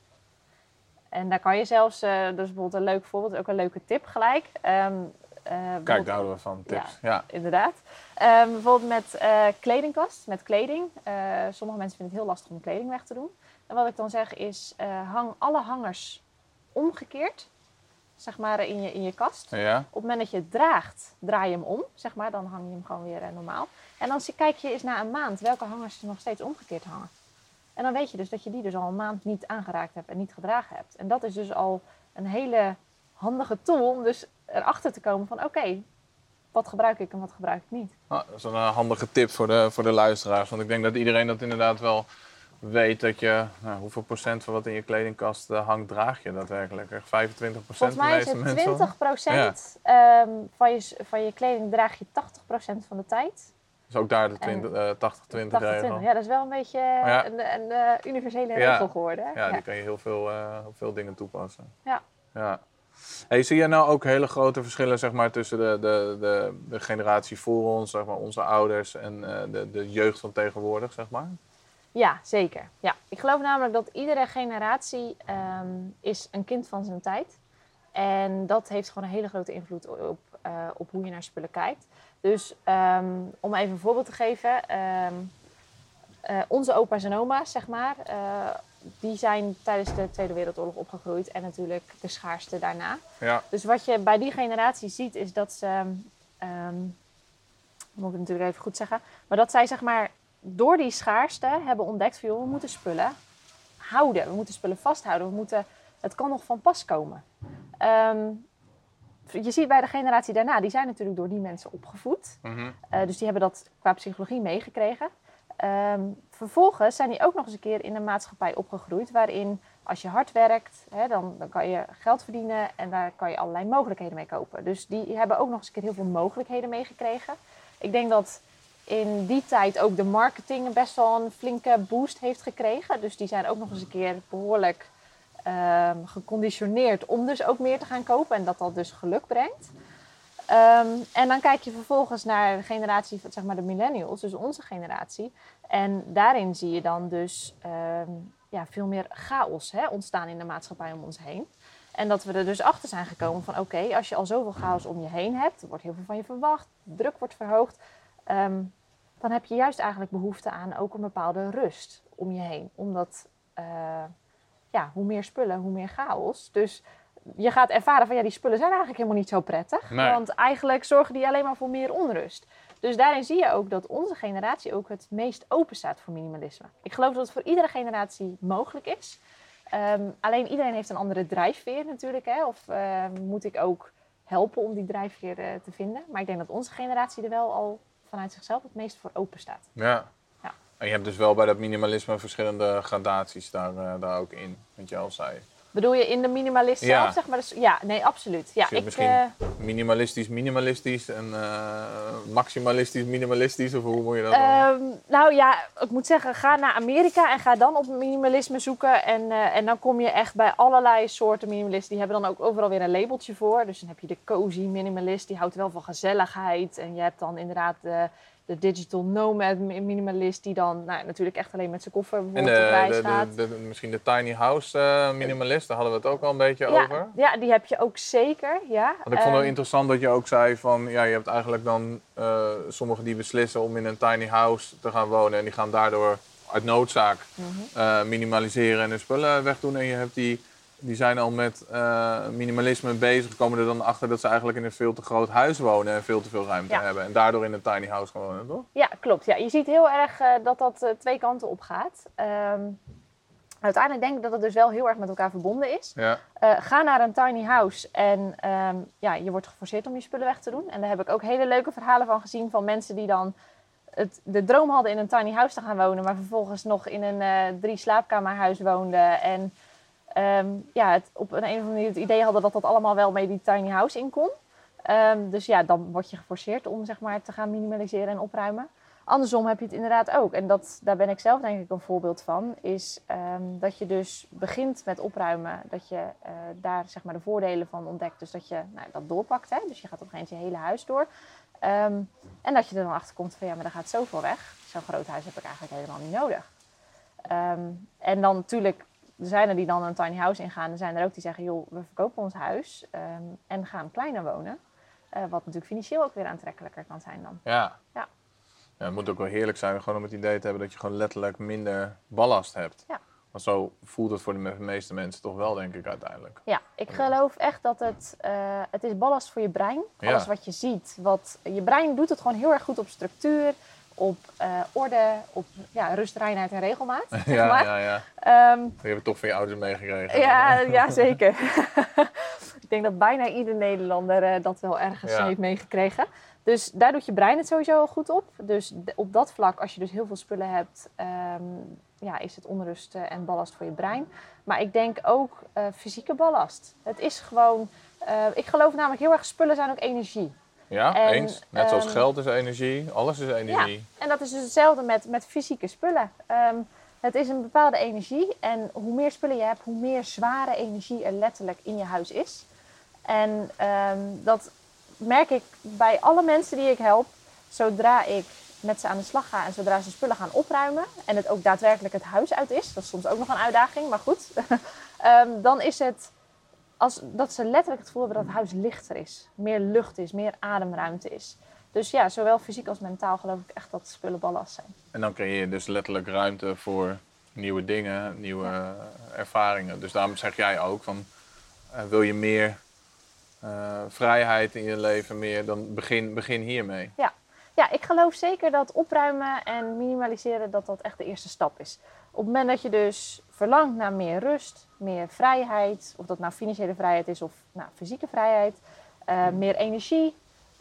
B: En daar kan je zelfs, uh, dus bijvoorbeeld een leuk voorbeeld, ook een leuke tip gelijk. Um, uh,
A: Kijk, daar houden we van, tips. Ja,
B: ja. Inderdaad. Um, bijvoorbeeld met uh, kledingkast, met kleding. Uh, sommige mensen vinden het heel lastig om kleding weg te doen. En wat ik dan zeg is, uh, hang alle hangers omgekeerd, zeg maar, in je, in je kast.
A: Ja.
B: Op het moment dat je het draagt, draai je hem om, zeg maar. Dan hang je hem gewoon weer uh, normaal. En dan kijk je eens na een maand welke hangers er nog steeds omgekeerd hangen. En dan weet je dus dat je die dus al een maand niet aangeraakt hebt en niet gedragen hebt. En dat is dus al een hele handige tool om dus erachter te komen van oké, okay, wat gebruik ik en wat gebruik ik niet.
A: Nou, dat is een handige tip voor de, voor de luisteraars. Want ik denk dat iedereen dat inderdaad wel weet dat je, nou, hoeveel procent van wat in je kledingkast uh, hangt, draag je daadwerkelijk? Echt vijfentwintig procent?
B: Volgens mij is het twintig procent ja. um, van, je, van je kleding draag je tachtig procent van de tijd.
A: Dus ook daar de twintig, uh, tachtig twintig regel.
B: Ja, dat is wel een beetje uh, ja. een, een uh, universele regel
A: ja.
B: geworden.
A: Ja, ja, die kan je heel veel, uh, op veel dingen toepassen.
B: Ja.
A: ja. Hey, zie jij nou ook hele grote verschillen, zeg maar, tussen de, de, de, de generatie voor ons, zeg maar, onze ouders en uh, de, de jeugd van tegenwoordig, zeg maar?
B: Ja, zeker. Ja. Ik geloof namelijk dat iedere generatie um, is een kind van zijn tijd. En dat heeft gewoon een hele grote invloed op, uh, op hoe je naar spullen kijkt. Dus um, om even een voorbeeld te geven. Um, uh, onze opa's en oma's, zeg maar, uh, die zijn tijdens de Tweede Wereldoorlog opgegroeid. En natuurlijk de schaarste daarna. Ja. Dus wat je bij die generatie ziet is dat ze, um, moet ik het natuurlijk even goed zeggen. Maar dat zij, zeg maar, door die schaarste hebben ontdekt van, joh, we moeten spullen houden. We moeten spullen vasthouden. We moeten, het kan nog van pas komen. Um, Je ziet bij de generatie daarna, die zijn natuurlijk door die mensen opgevoed. Mm-hmm. Uh, dus die hebben dat qua psychologie meegekregen. Um, vervolgens zijn die ook nog eens een keer in een maatschappij opgegroeid waarin als je hard werkt, hè, dan, dan kan je geld verdienen en daar kan je allerlei mogelijkheden mee kopen. Dus die hebben ook nog eens een keer heel veel mogelijkheden meegekregen. Ik denk dat in die tijd ook de marketing best wel een flinke boost heeft gekregen. Dus die zijn ook nog eens een keer behoorlijk Um, geconditioneerd om dus ook meer te gaan kopen en dat dat dus geluk brengt. Um, en dan kijk je vervolgens naar de generatie, zeg maar de millennials, dus onze generatie. En daarin zie je dan dus um, ja, veel meer chaos hè, ontstaan in de maatschappij om ons heen. En dat we er dus achter zijn gekomen van oké, okay, als je al zoveel chaos om je heen hebt, er wordt heel veel van je verwacht, druk wordt verhoogd, um, dan heb je juist eigenlijk behoefte aan ook een bepaalde rust om je heen. Omdat uh, ja, hoe meer spullen, hoe meer chaos. Dus je gaat ervaren van ja, die spullen zijn eigenlijk helemaal niet zo prettig. Nee. Want eigenlijk zorgen die alleen maar voor meer onrust. Dus daarin zie je ook dat onze generatie ook het meest open staat voor minimalisme. Ik geloof dat het voor iedere generatie mogelijk is. Um, alleen iedereen heeft een andere drijfveer natuurlijk. Hè? Of uh, moet ik ook helpen om die drijfveer uh, te vinden. Maar ik denk dat onze generatie er wel al vanuit zichzelf het meest voor open staat.
A: Ja. Ja. En je hebt dus wel bij dat minimalisme verschillende gradaties daar, uh, daar ook in, wat je al zei.
B: Bedoel je in de minimalist
A: ja.
B: zelf, zeg maar? Dus, ja, nee, absoluut. Ja,
A: dus
B: ik,
A: misschien uh, minimalistisch, minimalistisch en uh, maximalistisch, minimalistisch, of hoe moet je dat dan?
B: Um, nou ja, ik moet zeggen, ga naar Amerika en ga dan op minimalisme zoeken. En, uh, en dan kom je echt bij allerlei soorten minimalisten. Die hebben dan ook overal weer een labeltje voor. Dus dan heb je de cozy minimalist, die houdt wel van gezelligheid. En je hebt dan inderdaad de, de digital nomad minimalist die dan nou, natuurlijk echt alleen met zijn koffer
A: En
B: bijvoorbeeld op reis
A: de, de,
B: gaat.
A: de, de, misschien de tiny house uh, minimalist, daar hadden we het ook al een beetje
B: ja,
A: over.
B: Ja, die heb je ook zeker, ja.
A: Want ik vond het
B: um,
A: interessant dat je ook zei van, ja, je hebt eigenlijk dan uh, sommigen die beslissen om in een tiny house te gaan wonen en die gaan daardoor uit noodzaak mm-hmm. uh, minimaliseren en hun spullen wegdoen. En je hebt die, die zijn al met uh, minimalisme bezig, komen er dan achter dat ze eigenlijk in een veel te groot huis wonen en veel te veel ruimte ja. hebben. En daardoor in een tiny house gaan wonen, toch?
B: Ja, klopt. Ja. Je ziet heel erg uh, dat dat uh, twee kanten op gaat. Um, uiteindelijk denk ik dat het dus wel heel erg met elkaar verbonden is.
A: Ja.
B: Uh, ga naar een tiny house en um, ja, je wordt geforceerd om je spullen weg te doen. En daar heb ik ook hele leuke verhalen van gezien van mensen die dan het, de droom hadden in een tiny house te gaan wonen, maar vervolgens nog in een uh, drie slaapkamerhuis woonden. En um, ja, het, op een, een of andere manier het idee hadden dat dat allemaal wel mee die tiny house in kon. Um, dus ja, dan word je geforceerd om zeg maar, te gaan minimaliseren en opruimen. Andersom heb je het inderdaad ook. En dat, daar ben ik zelf denk ik een voorbeeld van. Is um, dat je dus begint met opruimen. Dat je uh, daar zeg maar, de voordelen van ontdekt. Dus dat je nou, dat doorpakt. Hè? Dus je gaat op een gegeven moment je hele huis door. Um, en dat je er dan achter komt van ja, maar er gaat zoveel weg. Zo'n groot huis heb ik eigenlijk helemaal niet nodig. Um, en dan natuurlijk, er zijn er die dan een tiny house ingaan. Er zijn er ook die zeggen, joh, we verkopen ons huis um, en gaan kleiner wonen. Uh, wat natuurlijk financieel ook weer aantrekkelijker kan zijn dan.
A: Ja.
B: Ja.
A: Ja, het moet ook wel heerlijk zijn gewoon om het idee te hebben dat je gewoon letterlijk minder ballast hebt.
B: Ja.
A: Want zo voelt het voor de meeste mensen toch wel, denk ik, uiteindelijk.
B: Ja, ik geloof echt dat het, uh, het is ballast voor je brein. Alles ja. wat je ziet. Wat, je brein doet het gewoon heel erg goed op structuur, op uh, orde, op ja, rust, reinheid en regelmaat.
A: ja,
B: zeg maar.
A: ja, ja.
B: Um,
A: Die hebben toch van je ouders meegekregen.
B: Ja, ja, zeker. Ik denk dat bijna ieder Nederlander uh, dat wel ergens
A: ja.
B: heeft meegekregen. Dus daar doet je brein het sowieso al goed op. Dus op dat vlak, als je dus heel veel spullen hebt, um, ja, is het onrust en ballast voor je brein. Maar ik denk ook uh, fysieke ballast. Het is gewoon, uh, ik geloof namelijk heel erg, spullen zijn ook energie.
A: Ja, en, eens. Net zoals um, geld is energie, alles is energie.
B: Ja, en dat is dus hetzelfde met, met fysieke spullen. Um, het is een bepaalde energie en hoe meer spullen je hebt, hoe meer zware energie er letterlijk in je huis is. En um, dat merk ik bij alle mensen die ik help, zodra ik met ze aan de slag ga en zodra ze spullen gaan opruimen en het ook daadwerkelijk het huis uit is, dat is soms ook nog een uitdaging, maar goed, um, dan is het als, dat ze letterlijk het gevoel hebben dat het huis lichter is, meer lucht is, meer ademruimte is. Dus ja, zowel fysiek als mentaal geloof ik echt dat spullen ballast zijn.
A: En dan creëer je dus letterlijk ruimte voor nieuwe dingen, nieuwe ja. ervaringen. Dus daarom zeg jij ook van, uh, wil je meer uh, vrijheid in je leven, meer, dan begin, begin hiermee.
B: Ja. ja, ik geloof zeker dat opruimen en minimaliseren dat dat echt de eerste stap is. Op het moment dat je dus verlangt naar meer rust, meer vrijheid, of dat nou financiële vrijheid is of nou, fysieke vrijheid, uh, meer energie,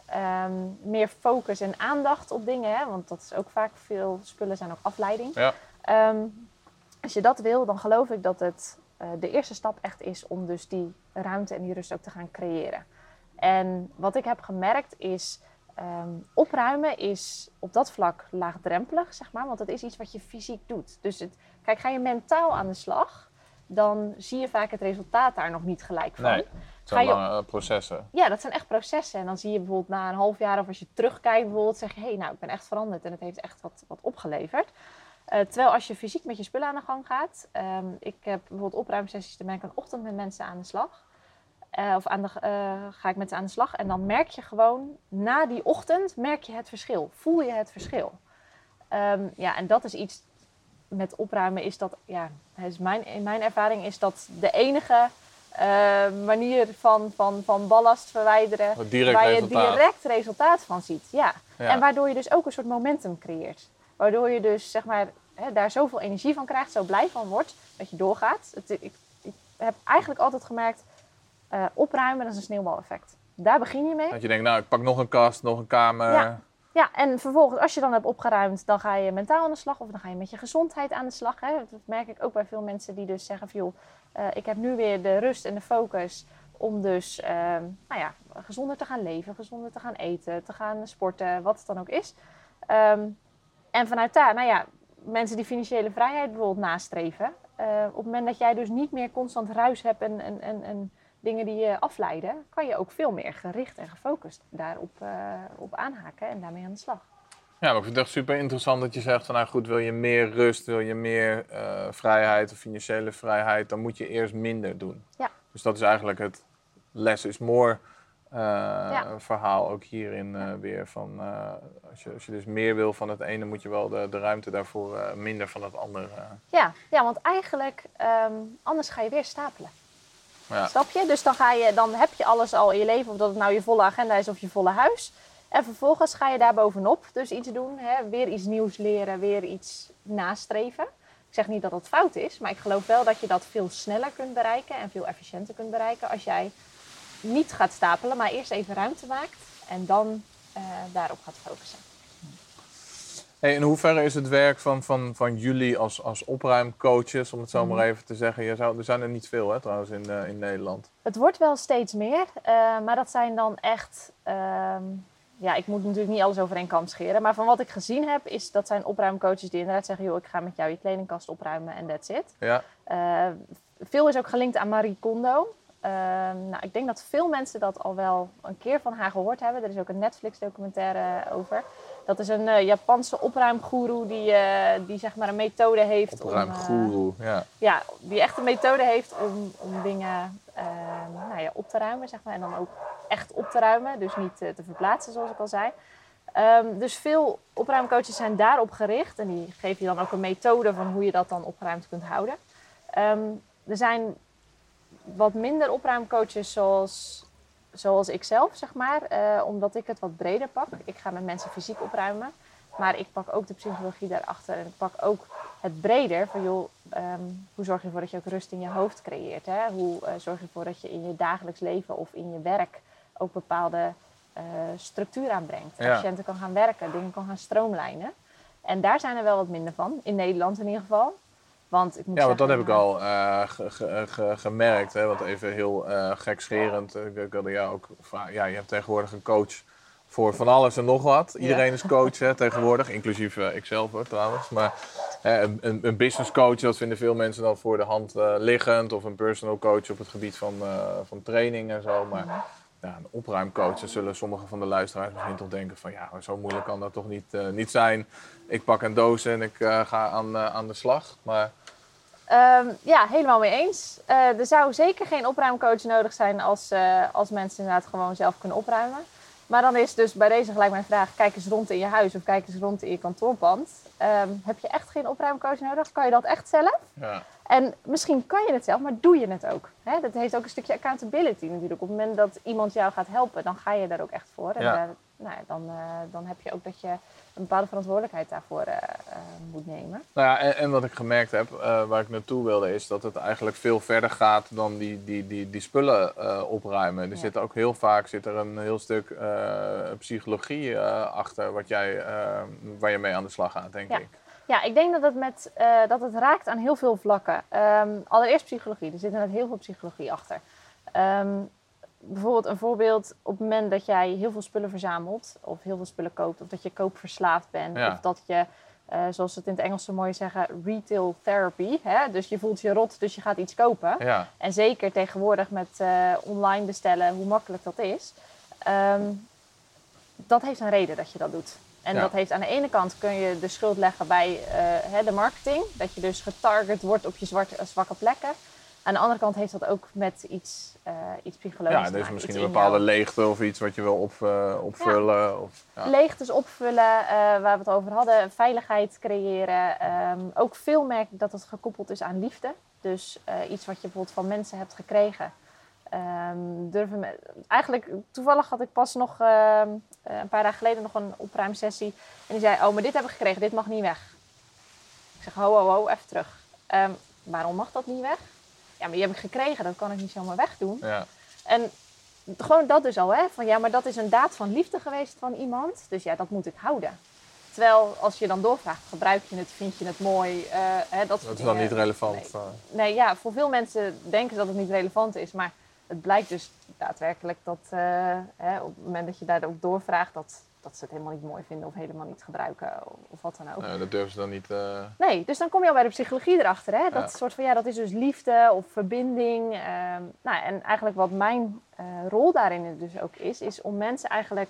B: um, meer focus en aandacht op dingen, hè, want dat is ook vaak, veel spullen zijn ook afleiding.
A: Ja.
B: Um, als je dat wil, dan geloof ik dat het uh, de eerste stap echt is om dus die ruimte en die rust ook te gaan creëren. En wat ik heb gemerkt is, um, opruimen is op dat vlak laagdrempelig, zeg maar, want het is iets wat je fysiek doet. Dus het, kijk, ga je mentaal aan de slag, dan zie je vaak het resultaat daar nog niet gelijk van.
A: Nee, het zijn je, lange processen.
B: Ja, dat zijn echt processen. En dan zie je bijvoorbeeld na een half jaar of als je terugkijkt bijvoorbeeld, zeg je, hé, hey, nou, ik ben echt veranderd en het heeft echt wat, wat opgeleverd. Uh, terwijl als je fysiek met je spullen aan de gang gaat, um, ik heb bijvoorbeeld opruimsessies, dan ben ik een ochtend met mensen aan de slag. Uh, of aan de, uh, ga ik met ze aan de slag en dan merk je gewoon, na die ochtend merk je het verschil. Voel je het verschil. Um, ja, en dat is iets met opruimen, is dat, ja, is mijn, in mijn ervaring is dat de enige uh, manier van, van, van ballast verwijderen,
A: direct
B: waar je
A: resultaat.
B: direct resultaat van ziet. Ja.
A: Ja.
B: En waardoor je dus ook een soort momentum creëert. Waardoor je dus, zeg maar, hè, daar zoveel energie van krijgt, zo blij van wordt, dat je doorgaat. Het, ik, ik heb eigenlijk altijd gemerkt, uh, opruimen, dat is een sneeuwbaleffect. Daar begin je mee.
A: Dat je denkt, nou, ik pak nog een kast, nog een kamer.
B: Ja. Ja, en vervolgens, als je dan hebt opgeruimd, dan ga je mentaal aan de slag of dan ga je met je gezondheid aan de slag. Hè. Dat merk ik ook bij veel mensen die dus zeggen van, joh, uh, ik heb nu weer de rust en de focus om dus uh, nou ja, gezonder te gaan leven, gezonder te gaan eten, te gaan sporten, wat het dan ook is. Um, en vanuit daar, nou ja, mensen die financiële vrijheid bijvoorbeeld nastreven, uh, op het moment dat jij dus niet meer constant ruis hebt en, en, en, en dingen die je afleiden, kan je ook veel meer gericht en gefocust daarop uh, op aanhaken en daarmee aan de slag.
A: Ja, maar ik vind het echt super interessant dat je zegt van nou goed, wil je meer rust, wil je meer uh, vrijheid of financiële vrijheid, dan moet je eerst minder doen.
B: Ja.
A: Dus dat is eigenlijk het less is more uh,
B: ja.
A: verhaal ook hierin uh, weer. Van, uh, als, je, als je dus meer wil van het ene, moet je wel de, de ruimte daarvoor uh, minder van het andere. Uh.
B: Ja, ja, want eigenlijk, um, anders ga je weer stapelen.
A: Ja.
B: Snap je? Dus dan, ga je, dan heb je alles al in je leven, of dat het nou je volle agenda is of je volle huis. En vervolgens ga je daar bovenop dus iets doen, hè? Weer iets nieuws leren, weer iets nastreven. Ik zeg niet dat dat fout is, maar ik geloof wel dat je dat veel sneller kunt bereiken en veel efficiënter kunt bereiken als jij niet gaat stapelen, maar eerst even ruimte maakt en dan uh, daarop gaat focussen.
A: Hey, in hoeverre is het werk van, van, van jullie als, als opruimcoaches, om het zo maar even te zeggen, je zou, er zijn er niet veel hè, trouwens in, uh, in Nederland.
B: Het wordt wel steeds meer, uh, maar dat zijn dan echt... Uh, Ja, ik moet natuurlijk niet alles over één kam scheren. Maar van wat ik gezien heb, is dat zijn opruimcoaches die inderdaad zeggen... joh, ik ga met jou je kledingkast opruimen en that's it.
A: Ja.
B: Uh, veel is ook gelinkt aan Marie Kondo. Uh, nou, ik denk dat veel mensen dat al wel een keer van haar gehoord hebben. Er is ook een Netflix-documentaire over. Dat is een uh, Japanse opruimgoeroe die, uh, die zeg maar een methode heeft...
A: Opruimgoeroe,
B: uh,
A: ja.
B: Ja, die echt een methode heeft om, om dingen uh, nou ja, op te ruimen, zeg maar. En dan ook echt op te ruimen, dus niet uh, te verplaatsen, zoals ik al zei. Um, dus veel opruimcoaches zijn daarop gericht. En die geven je dan ook een methode van hoe je dat dan opgeruimd kunt houden. Um, er zijn wat minder opruimcoaches zoals... Zoals ik zelf, zeg maar, uh, omdat ik het wat breder pak. Ik ga met mensen fysiek opruimen, maar ik pak ook de psychologie daarachter. En ik pak ook het breder van, joh, um, hoe zorg je ervoor dat je ook rust in je hoofd creëert? Hè? Hoe uh, zorg je ervoor dat je in je dagelijks leven of in je werk ook bepaalde uh, structuur aanbrengt?
A: Ja.
B: Efficiënter kan gaan werken, dingen kan gaan stroomlijnen. En daar zijn er wel wat minder van, in Nederland in ieder geval. Want ik moet
A: ja, want
B: zeggen,
A: dat heb ik al uh, ge, ge, ge, gemerkt. Hè? Want even heel uh, gekscherend. Ik, ik wilde jou ook vragen. Ja, je hebt tegenwoordig een coach voor van alles en nog wat. Iedereen ja. is coach hè, tegenwoordig, inclusief uh, ikzelf hoor, trouwens. Maar uh, een, een business coach, dat vinden veel mensen dan voor de hand uh, liggend. Of een personal coach op het gebied van, uh, van training en zo. Maar ja. Ja, een opruimcoach, dan zullen sommige van de luisteraars misschien toch denken van... ja, zo moeilijk kan dat toch niet, uh, niet zijn. Ik pak een doos en ik uh, ga aan, uh, aan de slag. Maar...
B: Um, ja, helemaal mee eens. Uh, er zou zeker geen opruimcoach nodig zijn als, uh, als mensen inderdaad gewoon zelf kunnen opruimen. Maar dan is dus bij deze gelijk mijn vraag, kijk eens rond in je huis of kijk eens rond in je kantoorpand. Um, heb je echt geen opruimcoach nodig? Kan je dat echt zelf?
A: Ja.
B: En misschien kan je het zelf, maar doe je het ook? Hè? Dat heeft ook een stukje accountability natuurlijk. Op het moment dat iemand jou gaat helpen, dan ga je daar ook echt voor. En
A: ja.
B: daar, nou ja, dan, uh, dan heb je ook dat je een bepaalde verantwoordelijkheid daarvoor uh, uh, moet nemen.
A: Nou ja, en, en wat ik gemerkt heb, uh, waar ik naartoe wilde, is dat het eigenlijk veel verder gaat dan die, die, die, die spullen uh, opruimen. Er ja. zit ook heel vaak zit er een heel stuk uh, psychologie uh, achter wat jij, uh, waar je mee aan de slag gaat, denk
B: ja.
A: ik.
B: Ja, ik denk dat het, met, uh, dat het raakt aan heel veel vlakken. Um, allereerst psychologie. Er zit inderdaad heel veel psychologie achter. Um, bijvoorbeeld een voorbeeld, op het moment dat jij heel veel spullen verzamelt... of heel veel spullen koopt, of dat je koopverslaafd bent...
A: Ja.
B: of dat je, uh, zoals ze het in het Engels zo mooi zeggen, retail therapy... Hè? Dus je voelt je rot, dus je gaat iets kopen.
A: Ja.
B: En zeker tegenwoordig met uh, online bestellen, hoe makkelijk dat is... Um, dat heeft een reden dat je dat doet. En ja. dat heeft aan de ene kant kun je de schuld leggen bij uh, de marketing. Dat je dus getarget wordt op je zwarte, uh, zwakke plekken. Aan de andere kant heeft dat ook met iets, uh, iets psychologisch
A: ja,
B: te
A: dus
B: maken.
A: misschien
B: iets
A: een bepaalde
B: jou.
A: leegte of iets wat je wil op, uh, opvullen.
B: Ja.
A: Of, ja.
B: Leegtes opvullen, uh, waar we het over hadden. Veiligheid creëren. Um, ook veel merk ik dat het gekoppeld is aan liefde. Dus uh, iets wat je bijvoorbeeld van mensen hebt gekregen. Um, durven me, eigenlijk, toevallig had ik pas nog uh, een paar dagen geleden nog een opruimsessie. En die zei, oh, maar dit heb ik gekregen, dit mag niet weg. Ik zeg, ho, ho, ho, even terug. Um, waarom mag dat niet weg? Ja, maar die heb ik gekregen, dat kan ik niet zomaar wegdoen.
A: Ja.
B: En gewoon dat dus al, hè. Van ja, maar dat is een daad van liefde geweest van iemand. Dus ja, dat moet ik houden. Terwijl, als je dan doorvraagt, gebruik je het, vind je het mooi? Uh, hè, dat
A: dat is dan niet relevant.
B: Nee. nee, ja, voor veel mensen denken ze dat het niet relevant is, maar... Het blijkt dus daadwerkelijk dat uh, hè, op het moment dat je daar ook doorvraagt... Dat, dat ze het helemaal niet mooi vinden of helemaal niet gebruiken of, of wat dan ook.
A: Nee, dat durven ze dan niet... Uh...
B: Nee, dus dan kom je al bij de psychologie erachter. Hè? Dat
A: ja.
B: soort van, ja, dat is dus liefde of verbinding. Uh, nou, en eigenlijk wat mijn uh, rol daarin dus ook is... is om mensen eigenlijk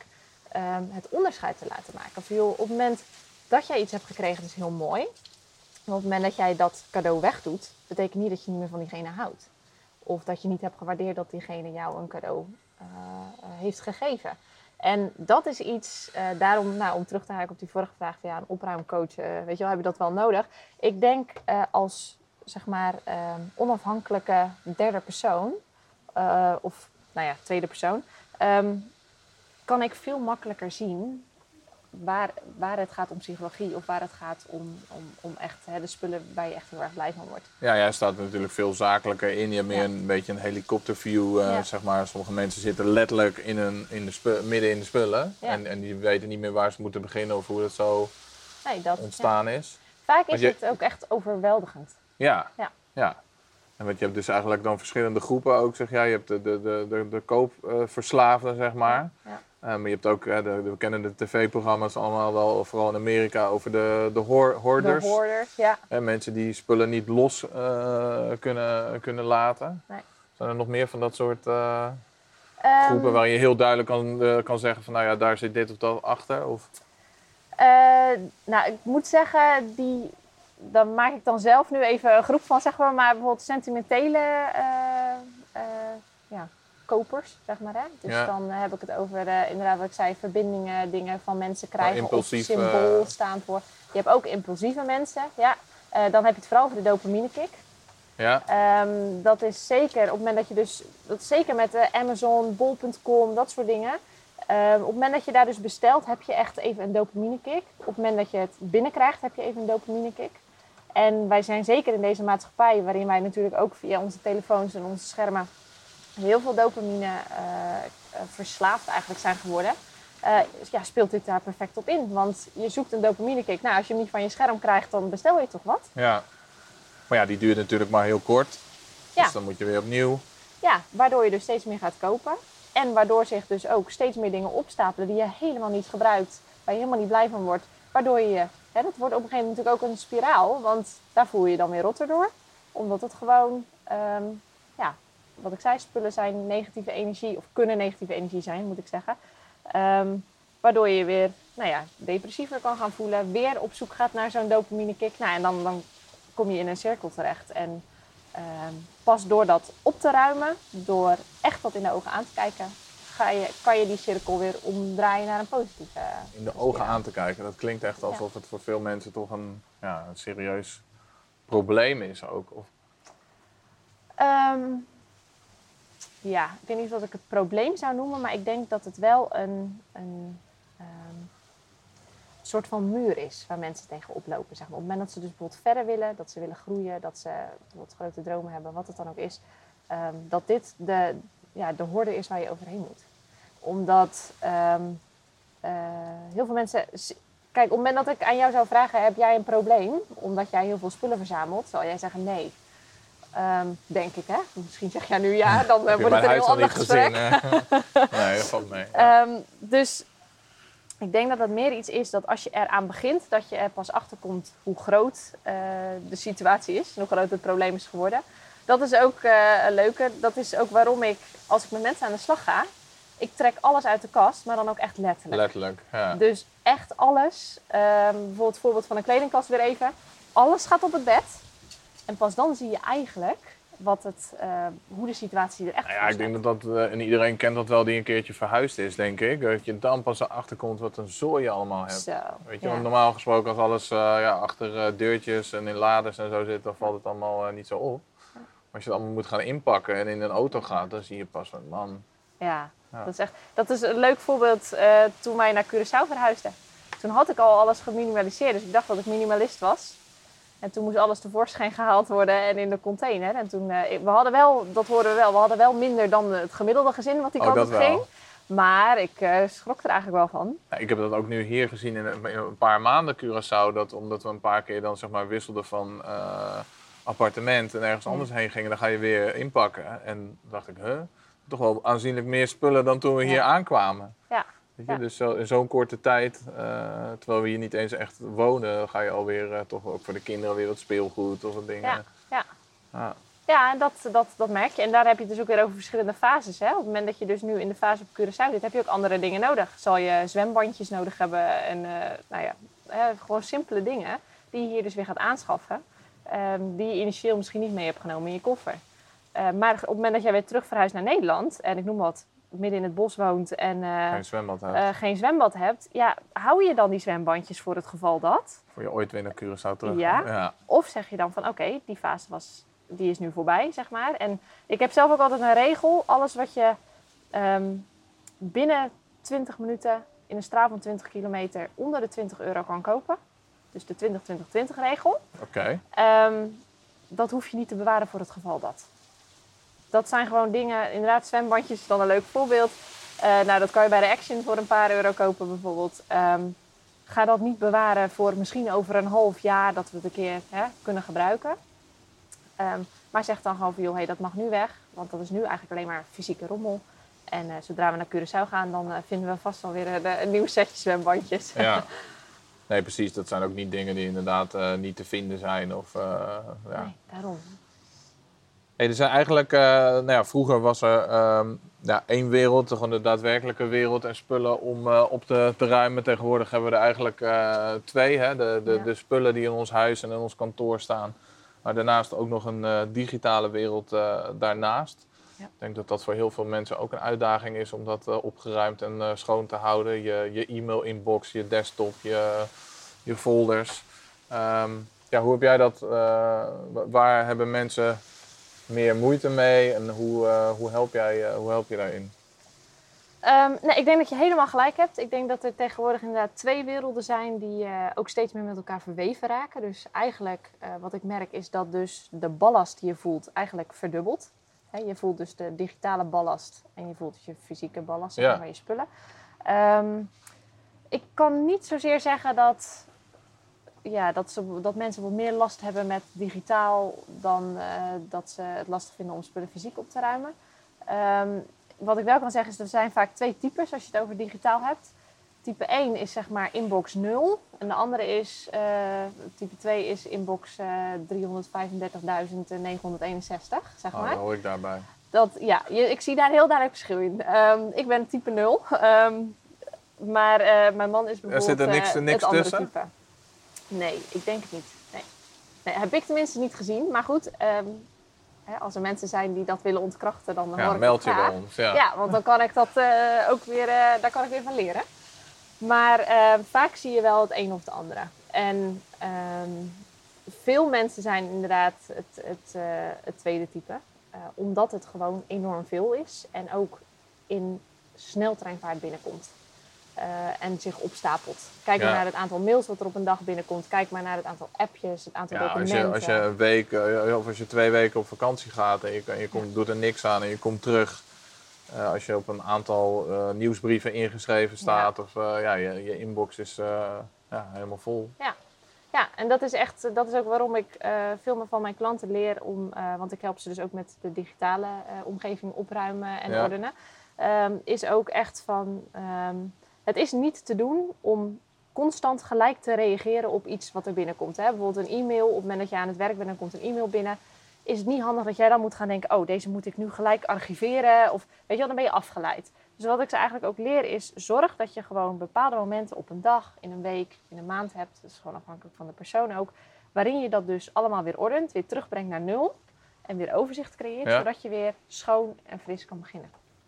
B: um, het onderscheid te laten maken. Van, joh, op het moment dat jij iets hebt gekregen, dat is heel mooi. Maar op het moment dat jij dat cadeau wegdoet, betekent niet dat je niet meer van diegene houdt. Of dat je niet hebt gewaardeerd dat diegene jou een cadeau uh, heeft gegeven. En dat is iets, uh, daarom nou, om terug te haken op die vorige vraag van ja, een opruimcoach, uh, weet je wel, heb je dat wel nodig? Ik denk uh, als zeg maar uh, onafhankelijke derde persoon, uh, of nou ja, tweede persoon, um, kan ik veel makkelijker zien waar, waar het gaat om psychologie of waar het gaat om, om, om echt hè, de spullen waar je echt heel erg blij van wordt.
A: Ja, jij staat er natuurlijk veel zakelijker in. Je hebt meer ja. een beetje een helikopterview, uh, ja. zeg maar. Sommige mensen zitten letterlijk in een, in de spu- midden in de spullen. Ja. En, en die weten niet meer waar ze moeten beginnen of hoe dat zo nee, dat, ontstaan ja. is.
B: Vaak is je, het ook echt overweldigend.
A: Ja, ja. ja. En wat je hebt dus eigenlijk dan verschillende groepen ook, zeg jij. Je hebt de, de, de, de, de koopverslaafden, zeg maar. Ja. Uh, maar je hebt ook, uh, de, we kennen de tv-programma's allemaal wel, vooral in Amerika, over de, de hoor, hoorders.
B: De hoorders, ja.
A: Uh, mensen die spullen niet los uh, kunnen, kunnen laten. Nee. Zijn er nog meer van dat soort uh, um, groepen waar je heel duidelijk kan, uh, kan zeggen van, nou ja, daar zit dit of dat achter? Of?
B: Uh, nou, ik moet zeggen, die, daar maak ik dan zelf nu even een groep van, zeg maar. Maar bijvoorbeeld sentimentele uh, uh, ja. kopers, zeg maar. Hè? Dus ja. dan uh, heb ik het over, uh, inderdaad wat ik zei, verbindingen, dingen van mensen krijgen of symbool uh... staan voor. Je hebt ook impulsieve mensen, ja. Uh, dan heb je het vooral over de dopamine kick.
A: Ja.
B: Um, dat is zeker, op het moment dat je dus, dat is zeker met uh, Amazon, bol punt com, dat soort dingen. Um, op het moment dat je daar dus bestelt, heb je echt even een dopamine kick. Op het moment dat je het binnenkrijgt, heb je even een dopamine kick. En wij zijn zeker in deze maatschappij, waarin wij natuurlijk ook via onze telefoons en onze schermen heel veel dopamine uh, verslaafd eigenlijk zijn geworden. Uh, ja, speelt dit daar perfect op in. Want je zoekt een dopamine kick. Nou, als je hem niet van je scherm krijgt, dan bestel je toch wat?
A: Ja. Maar ja, die duurt natuurlijk maar heel kort. Ja. Dus dan moet je weer opnieuw.
B: Ja, waardoor je dus steeds meer gaat kopen. En waardoor zich dus ook steeds meer dingen opstapelen die je helemaal niet gebruikt. Waar je helemaal niet blij van wordt. Waardoor je, hè, dat wordt op een gegeven moment natuurlijk ook een spiraal. Want daar voel je je dan weer rotter door. Omdat het gewoon, um, ja, wat ik zei, spullen zijn negatieve energie. Of kunnen negatieve energie zijn, moet ik zeggen. Um, waardoor je weer, nou ja, depressiever kan gaan voelen. Weer op zoek gaat naar zo'n dopamine kick. Nou, en dan, dan kom je in een cirkel terecht. En um, pas door dat op te ruimen, door echt wat in de ogen aan te kijken, ga je, kan je die cirkel weer omdraaien naar een positieve.
A: In de ogen aan te kijken, dat klinkt echt alsof ja. het voor veel mensen toch een, ja, een serieus probleem is ook. Of...
B: Um, ja, ik weet niet wat ik het probleem zou noemen, maar ik denk dat het wel een, een um, soort van muur is waar mensen tegen oplopen. Zeg maar. Op het moment dat ze dus bijvoorbeeld verder willen, dat ze willen groeien, dat ze bijvoorbeeld grote dromen hebben, wat het dan ook is, um, dat dit de, ja, de horde is waar je overheen moet. Omdat um, uh, heel veel mensen... Kijk, op het moment dat ik aan jou zou vragen, heb jij een probleem? Omdat jij heel veel spullen verzamelt, zal jij zeggen nee. Um, denk ik, hè? Misschien zeg jij nu ja, dan uh, wordt het een heel ander gesprek.
A: Gezien, nee, dat valt mee. Ja.
B: Um, dus ik denk dat het meer iets is dat als je eraan begint, dat je er pas achterkomt hoe groot uh, de situatie is. Hoe groot het probleem is geworden. Dat is ook uh, een leuke. Dat is ook waarom ik, als ik met mensen aan de slag ga, ik trek alles uit de kast, maar dan ook echt letterlijk.
A: Letterlijk, ja.
B: Dus echt alles. Um, bijvoorbeeld het voorbeeld van een kledingkast weer even. Alles gaat op het bed. En pas dan zie je eigenlijk wat het, uh, hoe de situatie er echt
A: nou ja, ik denk dat dat, uh, en iedereen kent dat wel die een keertje verhuisd is, denk ik. Dat je dan pas erachter komt wat een zooi je allemaal hebt.
B: Zo,
A: Weet je,
B: ja.
A: normaal gesproken als alles uh, ja, achter uh, deurtjes en in laders en zo zit, dan valt het allemaal uh, niet zo op. Maar als je het allemaal moet gaan inpakken en in een auto gaat, dan zie je pas van, man.
B: Ja, ja. Dat, is echt, dat is een leuk voorbeeld uh, toen wij naar Curaçao verhuisden. Toen had ik al alles geminimaliseerd, dus ik dacht dat ik minimalist was. En toen moest alles tevoorschijn gehaald worden en in de container. En toen, uh, we hadden wel, dat hoorden we wel, we hadden wel minder dan het gemiddelde gezin wat die kant op ging. Maar ik uh, schrok er eigenlijk wel van.
A: Ja, ik heb dat ook nu hier gezien in een, in een paar maanden Curaçao. Dat, omdat we een paar keer dan zeg maar wisselden van uh, appartement en ergens anders heen gingen. Dan ga je weer inpakken. En dacht ik, huh? Toch wel aanzienlijk meer spullen dan toen we ja. hier aankwamen.
B: Ja.
A: Weet je?
B: Ja.
A: Dus zo, in zo'n korte tijd, uh, terwijl we hier niet eens echt wonen, ga je alweer uh, toch ook voor de kinderen weer wat speelgoed of wat dingen.
B: Ja, ja.
A: Ah.
B: Ja, dat, dat, dat merk je. En daar heb je het dus ook weer over verschillende fases. Hè? Op het moment dat je dus nu in de fase op Curaçao zit, heb je ook andere dingen nodig. Zal je zwembandjes nodig hebben en uh, nou ja, uh, gewoon simpele dingen die je hier dus weer gaat aanschaffen. Um, die je initieel misschien niet mee hebt genomen in je koffer. Uh, maar op het moment dat jij weer terug verhuist naar Nederland, en ik noem wat, midden in het bos woont en uh,
A: geen zwembad hebt,
B: uh, geen zwembad hebt, ja, hou je dan die zwembandjes voor het geval dat?
A: Voor je ooit weer naar Curaçao terug.
B: Ja. ja. Of zeg je dan van oké, okay, die fase was, die is nu voorbij, zeg maar. En ik heb zelf ook altijd een regel, alles wat je um, binnen twintig minuten in een straal van twintig kilometer onder de twintig euro kan kopen. Dus de twintig twintig twintig regel.
A: Oké.
B: Okay. Um, dat hoef je niet te bewaren voor het geval dat. Dat zijn gewoon dingen, inderdaad zwembandjes is dan een leuk voorbeeld. Uh, nou, dat kan je bij de Action voor een paar euro kopen bijvoorbeeld. Um, ga dat niet bewaren voor misschien over een half jaar dat we het een keer hè, kunnen gebruiken. Um, maar zeg dan gewoon van, joh, hey, dat mag nu weg. Want dat is nu eigenlijk alleen maar fysieke rommel. En uh, zodra we naar Curaçao gaan, dan uh, vinden we vast wel weer een, een nieuw setje zwembandjes.
A: Ja. Nee, precies. Dat zijn ook niet dingen die inderdaad uh, niet te vinden zijn. Of, uh, ja.
B: Nee, daarom.
A: Hey, er zijn eigenlijk, uh, nou ja, vroeger was er um, ja, één wereld, gewoon de daadwerkelijke wereld en spullen om uh, op te, te ruimen. Tegenwoordig hebben we er eigenlijk uh, twee, hè? De, de,
B: ja.
A: de spullen die in ons huis en in ons kantoor staan. Maar daarnaast ook nog een uh, digitale wereld uh, daarnaast. Ja. Ik denk dat dat voor heel veel mensen ook een uitdaging is om dat uh, opgeruimd en uh, schoon te houden. Je, je e-mail-inbox, je desktop, je, je folders. Um, ja, hoe heb jij dat, uh, waar hebben mensen meer moeite mee en hoe, uh, hoe, help jij, uh, hoe help je daarin?
B: Um, nee, ik denk dat je helemaal gelijk hebt. Ik denk dat er tegenwoordig inderdaad twee werelden zijn die uh, ook steeds meer met elkaar verweven raken. Dus eigenlijk, uh, wat ik merk, is dat dus de ballast die je voelt eigenlijk verdubbelt. He, je voelt dus de digitale ballast en je voelt dus je fysieke ballast ja. van je spullen. Um, ik kan niet zozeer zeggen dat, ja, dat, ze, dat mensen wat meer last hebben met digitaal dan uh, dat ze het lastig vinden om spullen fysiek op te ruimen. Um, wat ik wel kan zeggen is dat er zijn vaak twee types als je het over digitaal hebt. Type één is zeg maar inbox nul en de andere is, uh, type twee is inbox uh, driehonderdvijfendertigduizend negenhonderdeenenzestig, zeg maar.
A: Oh, dat hoor ik daarbij. Dat,
B: ja, je, ik zie daar een heel duidelijk verschil in. Um, ik ben type nul, um, maar uh, mijn man is bijvoorbeeld
A: er zit er niks,
B: uh,
A: niks
B: het andere
A: tussen?
B: type. Nee, ik denk het niet. Nee. Nee, heb ik tenminste niet gezien, maar goed... Um, Hè, als er mensen zijn die dat willen ontkrachten, dan
A: ja,
B: hoor ik
A: meld
B: het
A: je
B: graag.
A: bij ons. Ja.
B: ja, want dan kan ik dat uh, ook weer, uh, daar kan ik weer van leren. Maar uh, vaak zie je wel het een of het andere. En um, veel mensen zijn inderdaad het, het, uh, het tweede type. Uh, omdat het gewoon enorm veel is. En ook in sneltreinvaart binnenkomt. Uh, en zich opstapelt. Kijk ja. maar naar het aantal mails wat er op een dag binnenkomt. Kijk maar naar het aantal appjes, het aantal
A: ja,
B: documenten.
A: Als je, als je een week of als je twee weken op vakantie gaat en je, je komt, ja. doet er niks aan en je komt terug. Uh, als je op een aantal uh, nieuwsbrieven ingeschreven staat ja. of uh, ja, je, je inbox is uh, ja, helemaal vol.
B: Ja. Ja, en dat is echt, dat is ook waarom ik uh, veel van mijn klanten leer om, uh, want ik help ze dus ook met de digitale uh, omgeving opruimen en ja. ordenen. Um, is ook echt van, um, het is niet te doen om constant gelijk te reageren op iets wat er binnenkomt. Hè? Bijvoorbeeld een e-mail, op het moment dat je aan het werk bent en komt een e-mail binnen. Is het niet handig dat jij dan moet gaan denken, oh, deze moet ik nu gelijk archiveren. Of weet je wel, dan ben je afgeleid. Dus wat ik ze eigenlijk ook leer is, zorg dat je gewoon bepaalde momenten op een dag, in een week, in een maand hebt. Dat is gewoon afhankelijk van de persoon ook. Waarin je dat dus allemaal weer ordent, weer terugbrengt naar nul. En weer overzicht creëert, ja. zodat je weer schoon en fris kan beginnen.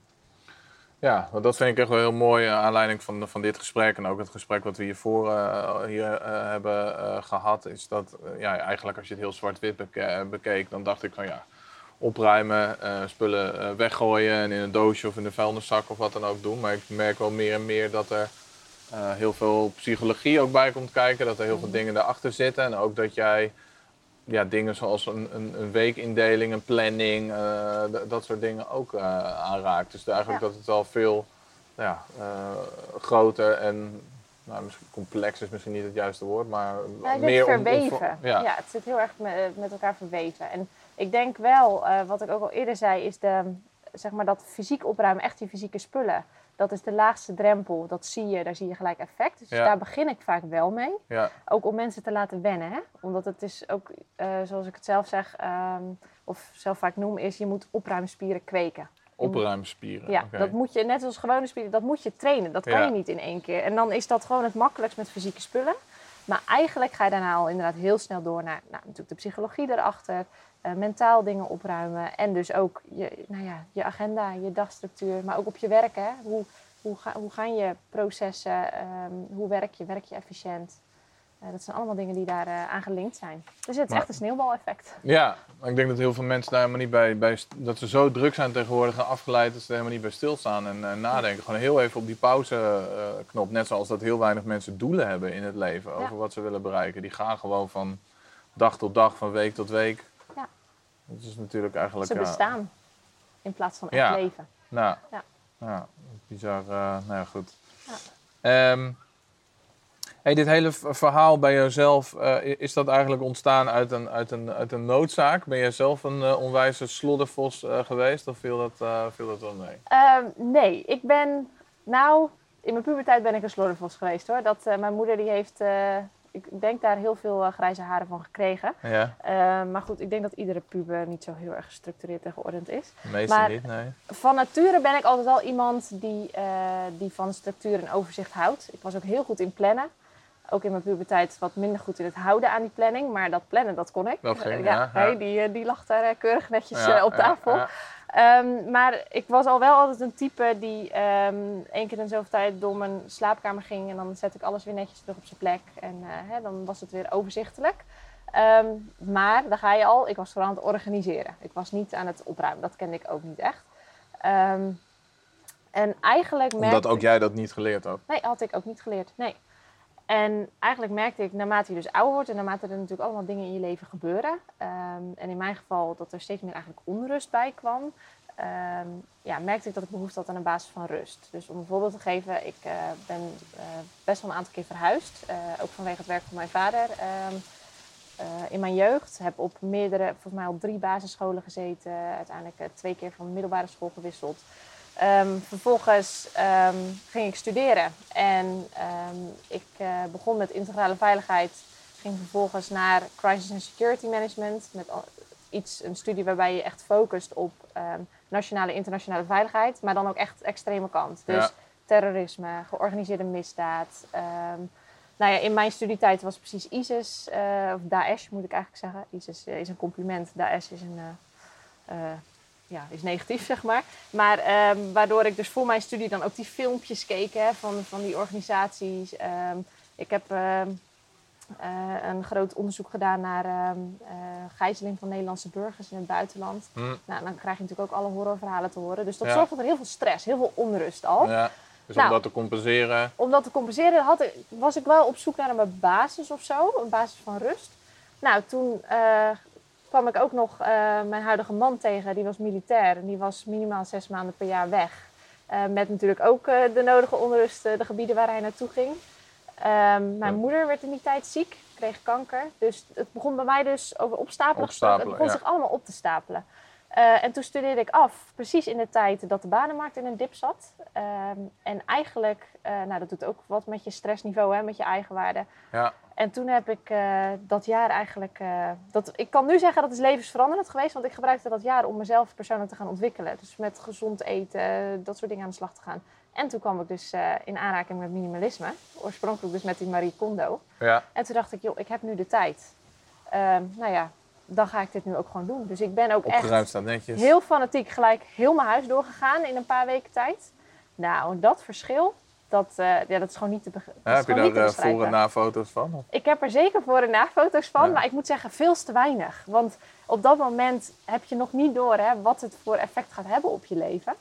A: Ja, want dat vind ik echt wel heel mooi, uh, aanleiding van, van dit gesprek en ook het gesprek wat we hiervoor uh, hier uh, hebben uh, gehad, is dat uh, ja, eigenlijk als je het heel zwart-wit beke- bekeek, dan dacht ik van ja, opruimen, uh, spullen uh, weggooien en in een doosje of in een vuilniszak of wat dan ook doen. Maar ik merk wel meer en meer dat er uh, heel veel psychologie ook bij komt kijken, dat er heel veel dingen daarachter zitten en ook dat jij ja, dingen zoals een, een, een weekindeling, een planning, uh, d- dat soort dingen ook uh, aanraakt. Dus eigenlijk ja. dat het wel veel ja, uh, groter en nou, misschien complex is misschien niet het juiste woord, maar
B: ja,
A: meer
B: verweven.
A: Om, om, ja.
B: ja, het zit heel erg met, met elkaar verweven. En ik denk wel, uh, wat ik ook al eerder zei, is de, zeg maar dat fysiek opruimen, echt die fysieke spullen. Dat is de laagste drempel. Dat zie je, daar zie je gelijk effect. Dus
A: Ja.
B: daar begin ik vaak wel mee.
A: Ja.
B: Ook om mensen te laten wennen. Hè? Omdat het is ook, uh, zoals ik het zelf zeg, um, of zelf vaak noem, is je moet opruimspieren kweken.
A: Opruimspieren.
B: Ja,
A: okay.
B: dat moet je, net als gewone spieren, dat moet je trainen. Dat kan
A: Ja.
B: je niet in één keer. En dan is dat gewoon het makkelijkst met fysieke spullen. Maar eigenlijk ga je daarna al inderdaad heel snel door naar nou, natuurlijk de psychologie erachter. Uh, mentaal dingen opruimen. En dus ook je, nou ja, je agenda, je dagstructuur. Maar ook op je werk. Hè? Hoe, hoe, ga, hoe gaan je processen? Um, hoe werk je? Werk je efficiënt? Uh, dat zijn allemaal dingen die daar uh, aan gelinkt zijn. Dus het is
A: maar,
B: echt een sneeuwbaleffect.
A: Ja, maar ik denk dat heel veel mensen daar helemaal niet bij, bij... Dat ze zo druk zijn tegenwoordig en afgeleid dat ze er helemaal niet bij stilstaan en uh, nadenken. Gewoon heel even op die pauzeknop. Uh, net zoals dat heel weinig mensen doelen hebben in het leven. Over ja. wat ze willen bereiken. Die gaan gewoon van dag tot dag, van week tot week.
B: Ja.
A: Dat is natuurlijk eigenlijk...
B: Ze bestaan uh, in plaats van echt
A: ja.
B: leven.
A: Nou,
B: ja.
A: ja, bizar. Uh, nou ja, goed. Ja. Um, hey, dit hele verhaal bij jezelf, uh, is dat eigenlijk ontstaan uit een, uit een, uit een noodzaak? Ben jij zelf een uh, onwijze sloddervos uh, geweest of viel dat, uh, viel dat wel mee?
B: Um, nee, ik ben... Nou, in mijn puberteit ben ik een sloddervos geweest hoor. Dat, uh, mijn moeder die heeft... Uh, Ik denk daar heel veel uh, grijze haren van gekregen.
A: Ja.
B: Uh, maar goed, ik denk dat iedere puber niet zo heel erg gestructureerd en geordend is.
A: Meestal
B: maar
A: niet, nee.
B: Van nature ben ik altijd wel iemand die, uh, die van structuur en overzicht houdt. Ik was ook heel goed in plannen. Ook in mijn puberteit wat minder goed in het houden aan die planning. Maar dat plannen, dat kon ik.
A: Dat ging,
B: uh,
A: ja.
B: ja,
A: ja.
B: Hey, die, uh, die lag daar uh, keurig netjes
A: ja,
B: uh, op tafel.
A: Ja, ja.
B: Um, maar ik was al wel altijd een type die um, één keer in zoveel tijd door mijn slaapkamer ging. En dan zet ik alles weer netjes terug op zijn plek. En uh, hè, dan was het weer overzichtelijk. Um, maar, daar ga je al. Ik was vooral aan het organiseren. Ik was niet aan het opruimen. Dat kende ik ook niet echt. Um, en eigenlijk merkte
A: Omdat ook jij dat niet geleerd had?
B: Nee, had ik ook niet geleerd. Nee. En eigenlijk merkte ik, naarmate je dus ouder wordt en naarmate er natuurlijk allemaal dingen in je leven gebeuren. Um, en in mijn geval dat er steeds meer eigenlijk onrust bij kwam. Um, ja, merkte ik dat ik behoefte had aan een basis van rust. Dus om een voorbeeld te geven, ik uh, ben uh, best wel een aantal keer verhuisd. Uh, ook vanwege het werk van mijn vader. Um, uh, in mijn jeugd heb op meerdere, volgens mij al drie basisscholen gezeten. Uiteindelijk uh, twee keer van middelbare school gewisseld. Um, vervolgens um, ging ik studeren en um, ik uh, begon met integrale veiligheid. Ging vervolgens naar crisis and security management. Met iets, een studie waarbij je echt focust op um, nationale en internationale veiligheid. Maar dan ook echt de extreme kant. Dus ja. terrorisme, georganiseerde misdaad. Um, nou ja, in mijn studietijd was precies ISIS, uh, of Daesh moet ik eigenlijk zeggen. ISIS uh, is een compliment, Daesh is een... Uh, uh, Ja, is negatief, zeg maar. Maar um, waardoor ik dus voor mijn studie dan ook die filmpjes keek hè, van, van die organisaties. Um, ik heb um, uh, een groot onderzoek gedaan naar um, uh, gijzeling van Nederlandse burgers in het buitenland. Mm. Nou, dan krijg je natuurlijk ook alle horrorverhalen te horen. Dus dat ja. zorgde voor heel veel stress, heel veel onrust al.
A: Ja, dus
B: nou,
A: om dat te compenseren?
B: Om dat te compenseren had ik, was ik wel op zoek naar een basis of zo. Een basis van rust. Nou, toen... Uh, kwam ik ook nog uh, mijn huidige man tegen. Die was militair en die was minimaal zes maanden per jaar weg. Uh, met natuurlijk ook uh, de nodige onrust, uh, de gebieden waar hij naartoe ging. Um, mijn ja. moeder werd in die tijd ziek, kreeg kanker. Dus het begon bij mij dus over opstapelen.
A: opstapelen
B: het begon
A: ja.
B: zich allemaal op te stapelen. Uh, en toen studeerde ik af, precies in de tijd dat de banenmarkt in een dip zat. Um, en eigenlijk, uh, nou dat doet ook wat met je stressniveau, hè, met je eigenwaarde.
A: Ja.
B: En toen heb ik uh, dat jaar eigenlijk... Uh, dat, ik kan nu zeggen dat is levensveranderend geweest. Want ik gebruikte dat jaar om mezelf persoonlijk te gaan ontwikkelen. Dus met gezond eten, dat soort dingen aan de slag te gaan. En toen kwam ik dus uh, in aanraking met minimalisme. Oorspronkelijk dus met die Marie Kondo.
A: Ja.
B: En toen dacht ik, joh, ik heb nu de tijd. Uh, nou ja, dan ga ik dit nu ook gewoon doen. Dus ik ben ook
A: Opgeruimd
B: echt
A: staat netjes.
B: heel fanatiek gelijk heel mijn huis doorgegaan in een paar weken tijd. Nou, dat verschil... Dat, uh, ja, dat is gewoon niet te begrijpen.
A: Ja, heb je daar uh, voor en na foto's van? Of?
B: Ik heb er zeker voor en na foto's van, ja. maar ik moet zeggen veel te weinig. Want op dat moment heb je nog niet door hè, wat het voor effect gaat hebben op je leven.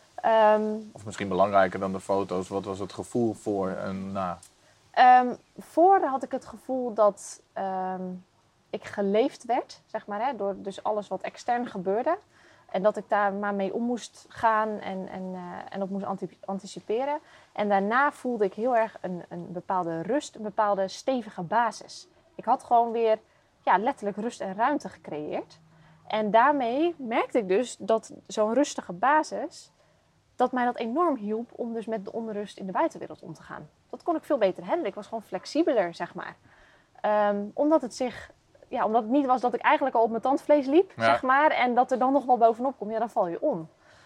B: Um,
A: of misschien belangrijker dan de foto's, wat was het gevoel voor en na?
B: Um, voor had ik het gevoel dat um, ik geleefd werd, zeg maar, hè, door dus alles wat extern gebeurde. En dat ik daar maar mee om moest gaan en, en, uh, en op moest anticiperen. En daarna voelde ik heel erg een, een bepaalde rust, een bepaalde stevige basis. Ik had gewoon weer ja, letterlijk rust en ruimte gecreëerd. En daarmee merkte ik dus dat zo'n rustige basis, dat mij dat enorm hielp om dus met de onrust in de buitenwereld om te gaan. Dat kon ik veel beter handelen. Ik was gewoon flexibeler, zeg maar. Um, omdat het zich, ja, omdat het niet was dat ik eigenlijk al op mijn tandvlees liep, ja. zeg maar. En dat er dan nog wel bovenop komt, ja, dan val je om.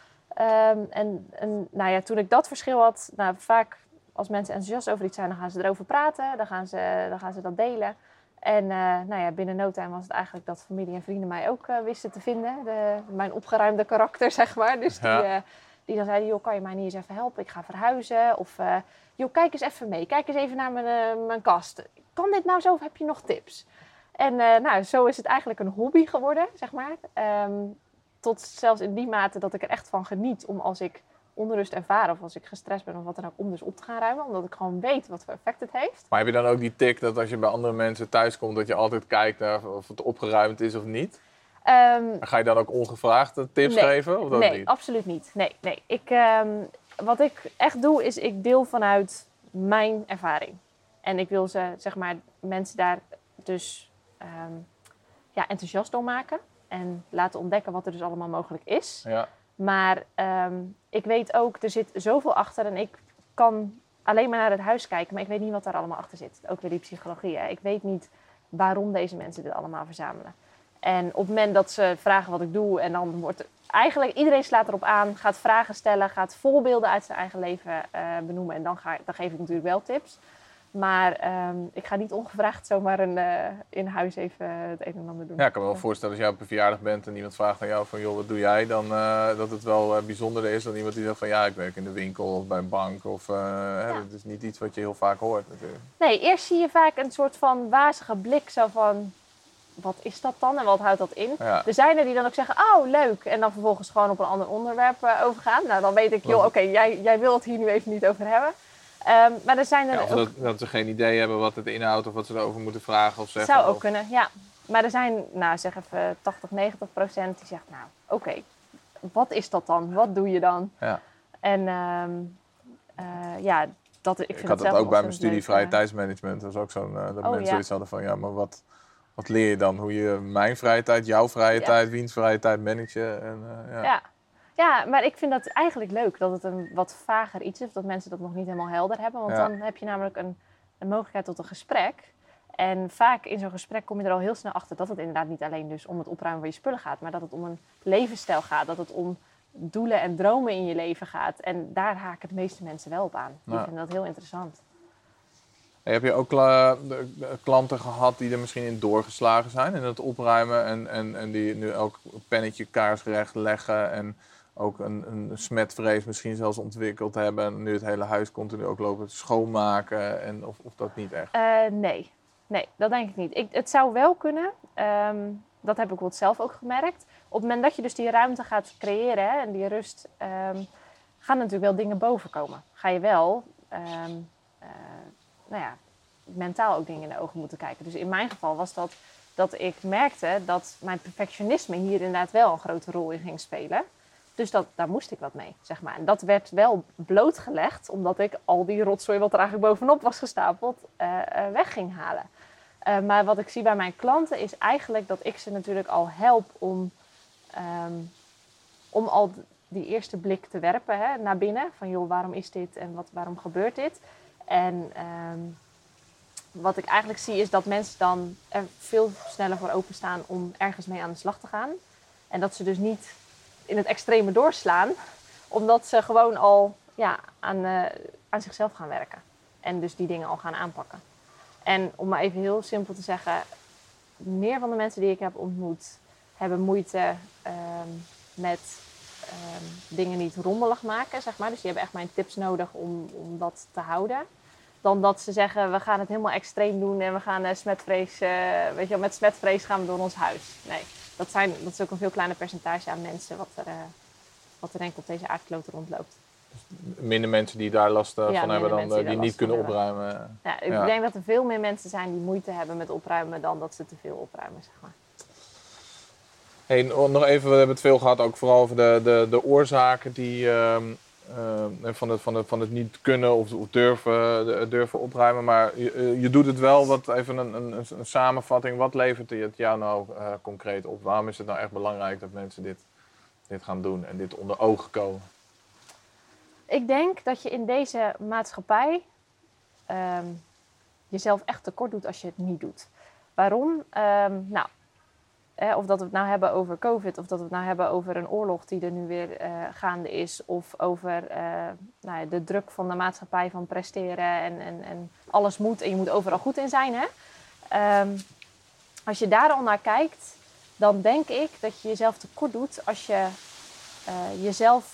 B: Um, en, en nou ja, toen ik dat verschil had, nou, vaak als mensen enthousiast over iets zijn, dan gaan ze erover praten, dan gaan ze, dan gaan ze dat delen. En uh, nou ja, binnen no time was het eigenlijk dat familie en vrienden mij ook uh, wisten te vinden. De, mijn opgeruimde karakter, zeg maar. Dus die, ja. uh, die dan zeiden, joh, kan je mij niet eens even helpen? Ik ga verhuizen. Of, uh, joh, kijk eens even mee. Kijk eens even naar mijn, uh, mijn kast. Kan dit nou zo of heb je nog tips? En uh, nou, zo is het eigenlijk een hobby geworden, zeg maar. Um, tot zelfs in die mate dat ik er echt van geniet om als ik onrust ervaren of als ik gestrest ben of wat dan ook, om dus op te gaan ruimen. Omdat ik gewoon weet wat voor effect het heeft.
A: Maar heb je dan ook die tik dat als je bij andere mensen thuis komt, dat je altijd kijkt naar of het opgeruimd is of niet? Um, Ga je dan ook ongevraagd tips
B: nee,
A: geven? Of dat
B: nee,
A: niet?
B: absoluut niet. Nee, nee. Ik, um, wat ik echt doe, is ik deel vanuit mijn ervaring. En ik wil ze, zeg maar, mensen daar dus um, ja, enthousiast door maken. En laten ontdekken wat er dus allemaal mogelijk is.
A: Ja.
B: Maar um, ik weet ook, er zit zoveel achter en ik kan alleen maar naar het huis kijken, maar ik weet niet wat daar allemaal achter zit. Ook weer die psychologie. Hè? Ik weet niet waarom deze mensen dit allemaal verzamelen. En op het moment dat ze vragen wat ik doe en dan wordt er, eigenlijk iedereen slaat erop aan, gaat vragen stellen, gaat voorbeelden uit zijn eigen leven uh, benoemen en dan, ga, dan geef ik natuurlijk wel tips. Maar um, ik ga niet ongevraagd zomaar een, uh, in huis even het een en ander doen.
A: Ja, ik kan me wel voorstellen als jij op een verjaardag bent en iemand vraagt aan jou van joh, wat doe jij? Dan uh, dat het wel uh, bijzonderder is dan iemand die zegt van ja, ik werk in de winkel of bij een bank. Of, uh, ja. hè, dat is niet iets wat je heel vaak hoort natuurlijk.
B: Nee, eerst zie je vaak een soort van wazige blik zo van wat is dat dan en wat houdt dat in? Ja. Er zijn er die dan ook zeggen, oh leuk. En dan vervolgens gewoon op een ander onderwerp uh, overgaan. Nou, dan weet ik, joh, oké, okay, jij, jij wil het hier nu even niet over hebben. Um, maar er zijn er
A: ja, of
B: ook...
A: dat, dat ze geen idee hebben wat het inhoudt of wat ze erover moeten vragen of zeggen.
B: Zou ook
A: of...
B: kunnen, ja. Maar er zijn, nou zeg even tachtig, negentig procent die zegt, nou oké, okay, wat is dat dan? Wat doe je dan?
A: Ja.
B: En um, uh, ja, dat, ik vind
A: ik had
B: het
A: het ook bij mijn studie
B: leuk,
A: vrije
B: uh...
A: tijdsmanagement. Dat was ook zo'n, uh, dat
B: oh,
A: mensen
B: ja.
A: zoiets hadden van, ja, maar wat, wat leer je dan? Hoe je mijn vrije tijd, jouw vrije ja. tijd, wiens vrije tijd managen? En, uh, ja.
B: ja. Ja, maar ik vind dat eigenlijk leuk dat het een wat vager iets is. Dat mensen dat nog niet helemaal helder hebben. Want ja. dan heb je namelijk een, een mogelijkheid tot een gesprek. En vaak in zo'n gesprek kom je er al heel snel achter dat het inderdaad niet alleen dus om het opruimen van je spullen gaat. Maar dat het om een levensstijl gaat. Dat het om doelen en dromen in je leven gaat. En daar haken de meeste mensen wel op aan. Die ja. vinden dat heel interessant.
A: Hey, heb je ook uh, klanten gehad die er misschien in doorgeslagen zijn in het opruimen. En, en, en die nu elk pennetje kaarsgerecht leggen en... ook een, een smetvrees misschien zelfs ontwikkeld hebben en nu het hele huis continu ook lopen schoonmaken en of, of dat niet echt?
B: Uh, nee. nee, dat denk ik niet. Ik, het zou wel kunnen, um, dat heb ik wel zelf ook gemerkt. Op het moment dat je dus die ruimte gaat creëren hè, en die rust, um, gaan natuurlijk wel dingen bovenkomen. Ga je wel, um, uh, nou ja, mentaal ook dingen in de ogen moeten kijken. Dus in mijn geval was dat dat ik merkte dat mijn perfectionisme hier inderdaad wel een grote rol in ging spelen. Dus dat, daar moest ik wat mee, zeg maar. En dat werd wel blootgelegd, omdat ik al die rotzooi wat er eigenlijk bovenop was gestapeld, uh, uh, weg ging halen. Uh, maar wat ik zie bij mijn klanten is eigenlijk dat ik ze natuurlijk al help om, um, om al die eerste blik te werpen hè, naar binnen. Van joh, waarom is dit en wat, waarom gebeurt dit? En um, wat ik eigenlijk zie is dat mensen dan er veel sneller voor openstaan om ergens mee aan de slag te gaan. En dat ze dus niet in het extreme doorslaan, omdat ze gewoon al ja, aan, uh, aan zichzelf gaan werken. En dus die dingen al gaan aanpakken. En om maar even heel simpel te zeggen, meer van de mensen die ik heb ontmoet, hebben moeite um, met um, dingen niet rommelig maken, zeg maar. Dus die hebben echt mijn tips nodig om, om dat te houden. Dan dat ze zeggen, we gaan het helemaal extreem doen en we gaan uh, smetvrees, uh, weet je wel, met smetvrees gaan we door ons huis. Nee. Dat, zijn, dat is ook een veel kleiner percentage aan mensen wat er, uh, wat er denk ik op deze aardkloot rondloopt.
A: Dus minder mensen die daar last uh,
B: ja,
A: van hebben dan
B: die,
A: die, die niet kunnen hebben. opruimen.
B: Ja, ik ja. denk dat er veel meer mensen zijn die moeite hebben met opruimen dan dat ze te veel opruimen, zeg maar.
A: Hey, nog even, we hebben het veel gehad ook vooral over de, de, de oorzaken die, uh, uh, van, het, van, het, van het niet kunnen of, of durven, durven opruimen. Maar je, je doet het wel, wat even een, een, een samenvatting. Wat levert het jou nou uh, concreet op? Waarom is het nou echt belangrijk dat mensen dit, dit gaan doen en dit onder ogen komen?
B: Ik denk dat je in deze maatschappij um, jezelf echt tekort doet als je het niet doet. Waarom? Um, nou, eh, of dat we het nou hebben over COVID, of dat we het nou hebben over een oorlog die er nu weer uh, gaande is, of over uh, nou ja, de druk van de maatschappij van presteren en, en, en alles moet en je moet overal goed in zijn. Hè? Um, als je daar al naar kijkt, dan denk ik dat je jezelf tekort doet als je uh, jezelf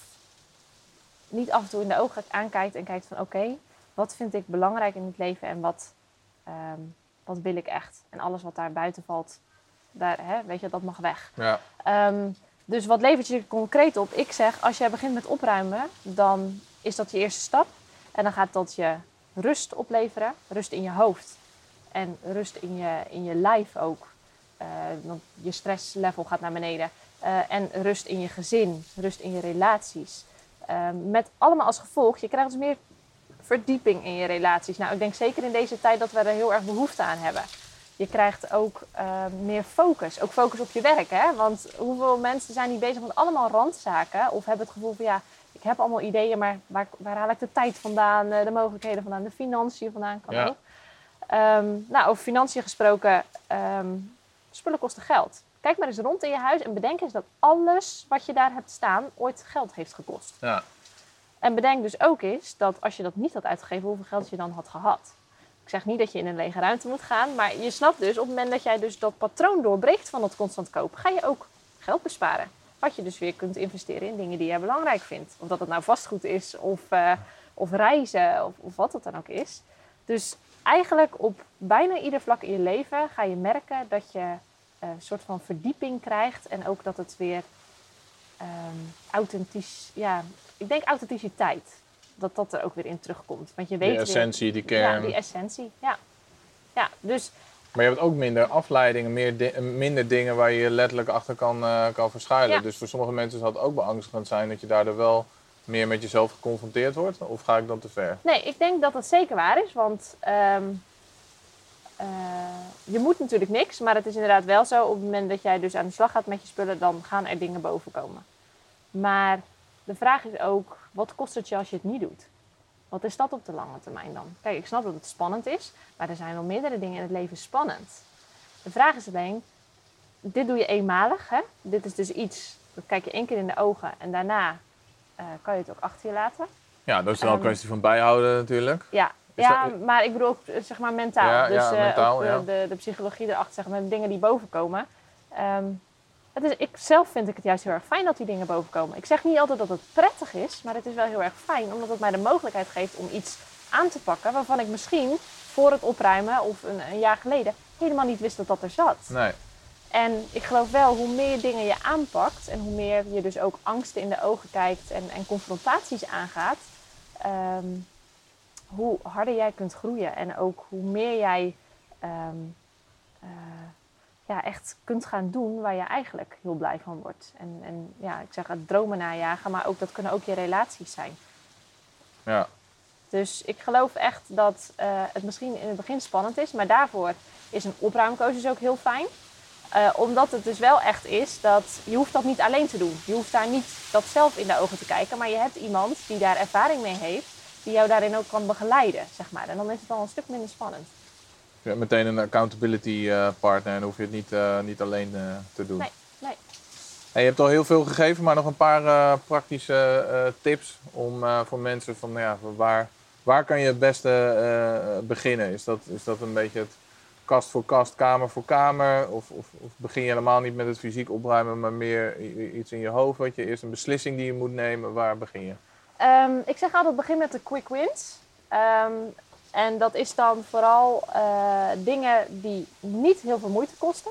B: niet af en toe in de ogen aankijkt en kijkt van oké, okay, wat vind ik belangrijk in het leven en wat, um, wat wil ik echt? En alles wat daar buiten valt, daar, hè, weet je, dat mag weg.
A: Ja.
B: Um, dus wat levert je concreet op? Ik zeg, als jij begint met opruimen, dan is dat je eerste stap. En dan gaat dat je rust opleveren, rust in je hoofd en rust in je, in je lijf ook. Uh, want je stresslevel gaat naar beneden. Uh, en rust in je gezin, rust in je relaties. Uh, met allemaal als gevolg, je krijgt dus meer verdieping in je relaties. Nou, ik denk zeker in deze tijd dat we er heel erg behoefte aan hebben. Je krijgt ook uh, meer focus. Ook focus op je werk, hè? Want hoeveel mensen zijn niet bezig met allemaal randzaken of hebben het gevoel van ja, ik heb allemaal ideeën, maar waar, waar haal ik de tijd vandaan, de mogelijkheden vandaan, de financiën vandaan, kan
A: ja.
B: ook. Um, nou, over financiën gesproken, um, spullen kosten geld. Kijk maar eens rond in je huis en bedenk eens dat alles wat je daar hebt staan ooit geld heeft gekost.
A: Ja.
B: En bedenk dus ook eens dat als je dat niet had uitgegeven, hoeveel geld je dan had gehad. Ik zeg niet dat je in een lege ruimte moet gaan, maar je snapt dus op het moment dat jij dus dat patroon doorbreekt van dat constant kopen, ga je ook geld besparen. Wat je dus weer kunt investeren in dingen die jij belangrijk vindt. Of dat het nou vastgoed is of, uh, of reizen of, of wat het dan ook is. Dus eigenlijk op bijna ieder vlak in je leven ga je merken dat je uh, een soort van verdieping krijgt. En ook dat het weer um, authentisch, ja, ik denk authenticiteit. Dat dat er ook weer in terugkomt. Want je weet
A: die essentie,
B: weer,
A: die kern.
B: Ja, die essentie, ja. Ja, dus...
A: Maar je hebt ook minder afleidingen, meer di- minder dingen waar je je letterlijk achter kan, uh, kan verschuilen.
B: Ja.
A: Dus voor sommige mensen zal het ook beangstigend zijn dat je daardoor wel meer met jezelf geconfronteerd wordt. Of ga ik dan te ver?
B: Nee, ik denk dat dat zeker waar is. Want um, uh, je moet natuurlijk niks. Maar het is inderdaad wel zo. Op het moment dat jij dus aan de slag gaat met je spullen, dan gaan er dingen boven komen. Maar de vraag is ook, wat kost het je als je het niet doet? Wat is dat op de lange termijn dan? Kijk, ik snap dat het spannend is, maar er zijn wel meerdere dingen in het leven spannend. De vraag is alleen, dit doe je eenmalig, hè? Dit is dus iets, dat kijk je één keer in de ogen en daarna uh, kan je het ook achter je laten.
A: Ja, dat is wel een
B: Um,
A: kwestie van bijhouden natuurlijk.
B: Ja,
A: Is
B: ja
A: dat...
B: maar ik bedoel ook zeg maar mentaal.
A: Ja,
B: dus
A: ja,
B: uh,
A: mentaal,
B: ook de,
A: ja.
B: de, de psychologie erachter, zeg maar, de dingen die boven komen. Um, het is, ik, zelf vind ik het juist heel erg fijn dat die dingen boven komen. Ik zeg niet altijd dat het prettig is, maar het is wel heel erg fijn. Omdat het mij de mogelijkheid geeft om iets aan te pakken waarvan ik misschien voor het opruimen of een, een jaar geleden helemaal niet wist dat dat er zat.
A: Nee.
B: En ik geloof wel, hoe meer dingen je aanpakt en hoe meer je dus ook angsten in de ogen kijkt en, en confrontaties aangaat, um, hoe harder jij kunt groeien. En ook hoe meer jij um, uh, ja, echt kunt gaan doen waar je eigenlijk heel blij van wordt. En, en ja, ik zeg het dromen najagen, maar ook, dat kunnen ook je relaties zijn.
A: Ja.
B: Dus ik geloof echt dat uh, het misschien in het begin spannend is, maar daarvoor is een opruimcoach ook heel fijn. Uh, omdat het dus wel echt is dat je hoeft dat niet alleen te doen. Je hoeft daar niet dat zelf in de ogen te kijken, maar je hebt iemand die daar ervaring mee heeft, die jou daarin ook kan begeleiden, zeg maar. En dan is het al een stuk minder spannend.
A: Je hebt meteen een accountability uh, partner en dan hoef je het niet, uh, niet alleen uh, te doen.
B: Nee, nee.
A: Hey, je hebt al heel veel gegeven, maar nog een paar uh, praktische uh, tips om uh, voor mensen van ja, waar, waar kan je het beste uh, beginnen? Is dat, is dat een beetje het kast voor kast, kamer voor kamer? Of, of, of begin je helemaal niet met het fysiek opruimen, maar meer iets in je hoofd? Wat je eerst een beslissing die je moet nemen, waar begin je?
B: Um, ik zeg altijd begin met de quick wins. Um, en dat is dan vooral uh, dingen die niet heel veel moeite kosten.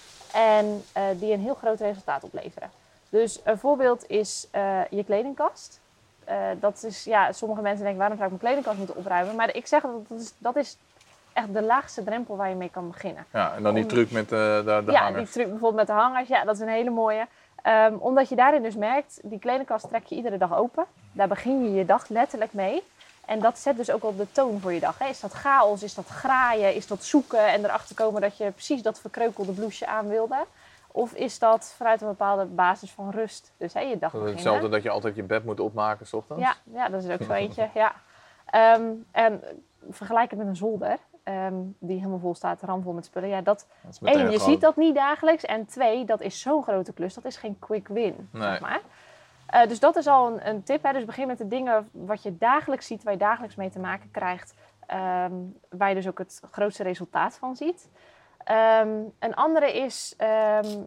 B: En uh, die een heel groot resultaat opleveren. Dus een voorbeeld is uh, je kledingkast. Uh, dat is, ja, sommige mensen denken, waarom zou ik mijn kledingkast moeten opruimen? Maar ik zeg dat dat is, dat is echt de laagste drempel waar je mee kan beginnen.
A: Ja, en dan die
B: Om,
A: truc met de, de, de
B: ja,
A: hangers.
B: die truc bijvoorbeeld met de hangers. Ja, dat is een hele mooie. Um, omdat je daarin dus merkt, die kledingkast trek je iedere dag open. Daar begin je je dag letterlijk mee. En dat zet dus ook al de toon voor je dag. Hè? Is dat chaos? Is dat graaien? Is dat zoeken en erachter komen dat je precies dat verkreukelde blouseje aan wilde? Of is dat vanuit een bepaalde basis van rust? Dus hè, je dag beginnen.
A: Hetzelfde dat je altijd je bed moet opmaken 's ochtends?
B: Ja, ja, dat is ook zo eentje. Ja. Um, en vergelijk het met een zolder. Um, die helemaal vol staat, ramvol met spullen. Ja, dat,
A: dat
B: één, je
A: groot.
B: ziet dat niet dagelijks. En twee, dat is zo'n grote klus. Dat is geen quick win.
A: Nee.
B: Zeg maar. uh, dus dat is al een, een tip. Hè. Dus begin met de dingen wat je dagelijks ziet, waar je dagelijks mee te maken krijgt. Um, waar je dus ook het grootste resultaat van ziet. Um, een andere is, um,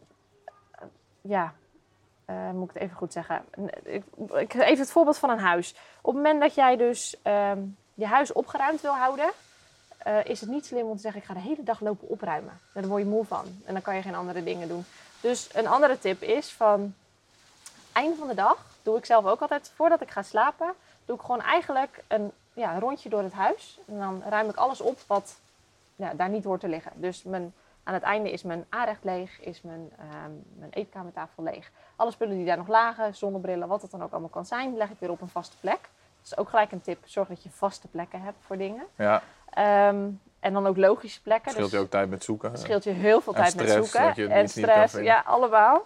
B: ja, uh, moet ik het even goed zeggen. Ik, ik, even het voorbeeld van een huis. Op het moment dat jij dus um, je huis opgeruimd wil houden, uh, is het niet slim om te zeggen, ik ga de hele dag lopen opruimen. Daar word je moe van en dan kan je geen andere dingen doen. Dus een andere tip is van, einde van de dag, doe ik zelf ook altijd, voordat ik ga slapen, doe ik gewoon eigenlijk een ja, rondje door het huis. En dan ruim ik alles op wat ja, daar niet hoort te liggen. Dus mijn, aan het einde is mijn aanrecht leeg, is mijn, uh, mijn eetkamertafel leeg. Alle spullen die daar nog lagen, zonnebrillen, wat het dan ook allemaal kan zijn, leg ik weer op een vaste plek. Dat is ook gelijk een tip. Zorg dat je vaste plekken hebt voor dingen.
A: Ja.
B: Um, en dan ook logische plekken.
A: Scheelt je
B: dus
A: ook tijd met zoeken.
B: Scheelt je heel veel
A: en
B: tijd
A: stress,
B: met zoeken.
A: dat je het
B: en
A: niet, niet kan
B: stress,
A: vinden.
B: ja, allemaal.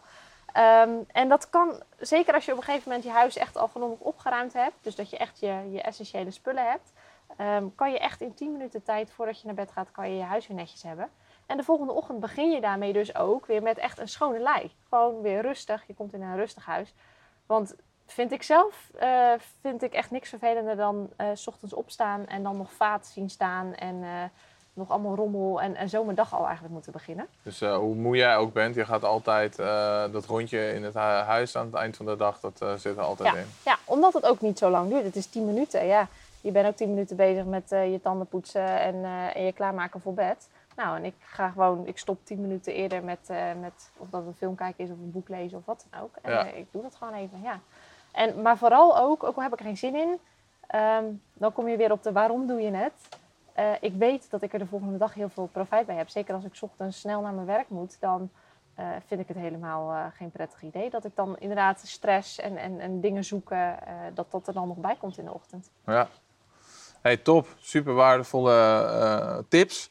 B: Um, en dat kan, zeker als je op een gegeven moment je huis echt al genoeg opgeruimd hebt. Dus dat je echt je, je essentiële spullen hebt. Um, kan je echt in tien minuten tijd voordat je naar bed gaat, kan je je huis weer netjes hebben. En de volgende ochtend begin je daarmee dus ook weer met echt een schone lei. Gewoon weer rustig. Je komt in een rustig huis. Want vind ik zelf, uh, vind ik echt niks vervelender dan uh, 's ochtends opstaan en dan nog vaat zien staan en uh, nog allemaal rommel en, en zo mijn dag al eigenlijk moeten beginnen.
A: Dus uh, hoe moe jij ook bent, je gaat altijd uh, dat rondje in het hu- huis aan het eind van de dag, dat uh, zit er altijd
B: Ja,
A: in.
B: ja, omdat het ook niet zo lang duurt. Het is tien minuten, ja. Je bent ook tien minuten bezig met uh, je tanden poetsen en, uh, en je klaarmaken voor bed. Nou, en ik ga gewoon, ik stop tien minuten eerder met, uh, met of dat een film kijken is of een boek lezen of wat dan ook. En
A: Ja.
B: uh, ik doe dat gewoon even, ja. En, maar vooral ook, ook al heb ik er geen zin in, um, dan kom je weer op de waarom doe je het. Uh, ik weet dat ik er de volgende dag heel veel profijt bij heb. Zeker als ik 's ochtends snel naar mijn werk moet, dan uh, vind ik het helemaal uh, geen prettig idee. Dat ik dan inderdaad stress en, en, en dingen zoeken, uh, dat dat er dan nog bij komt in de ochtend.
A: Ja. Hey, top. Super waardevolle uh, tips.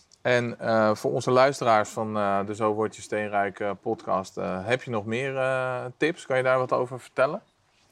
A: En uh, voor onze luisteraars van uh, de Zo Word Je Steenrijk uh, podcast, uh, heb je nog meer uh, tips? Kan je daar wat over vertellen?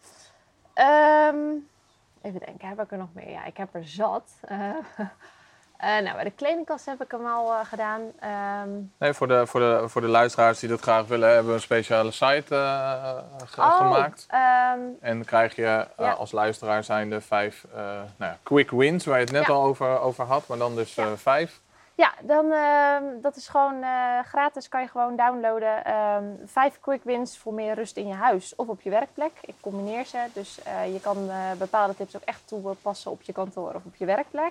B: Um, even denken, heb ik er nog meer? Ja, ik heb er zat. Uh, uh, nou, bij de kledingkast heb ik hem al uh, gedaan. Um,
A: Nee, voor de, voor, de, voor de luisteraars die dat graag willen, hebben we een speciale site uh, ge-
B: oh,
A: gemaakt.
B: Um,
A: En krijg je uh,
B: ja.
A: als luisteraar zijnde vijf uh, nou ja, quick wins, waar je het net
B: Ja.
A: al over, over had, maar dan dus
B: Ja.
A: uh, vijf.
B: Ja, dan, uh, dat is gewoon uh, gratis, kan je gewoon downloaden. Um, vijf quick wins voor meer rust in je huis of op je werkplek. Ik combineer ze, dus uh, je kan uh, bepaalde tips ook echt toepassen op je kantoor of op je werkplek.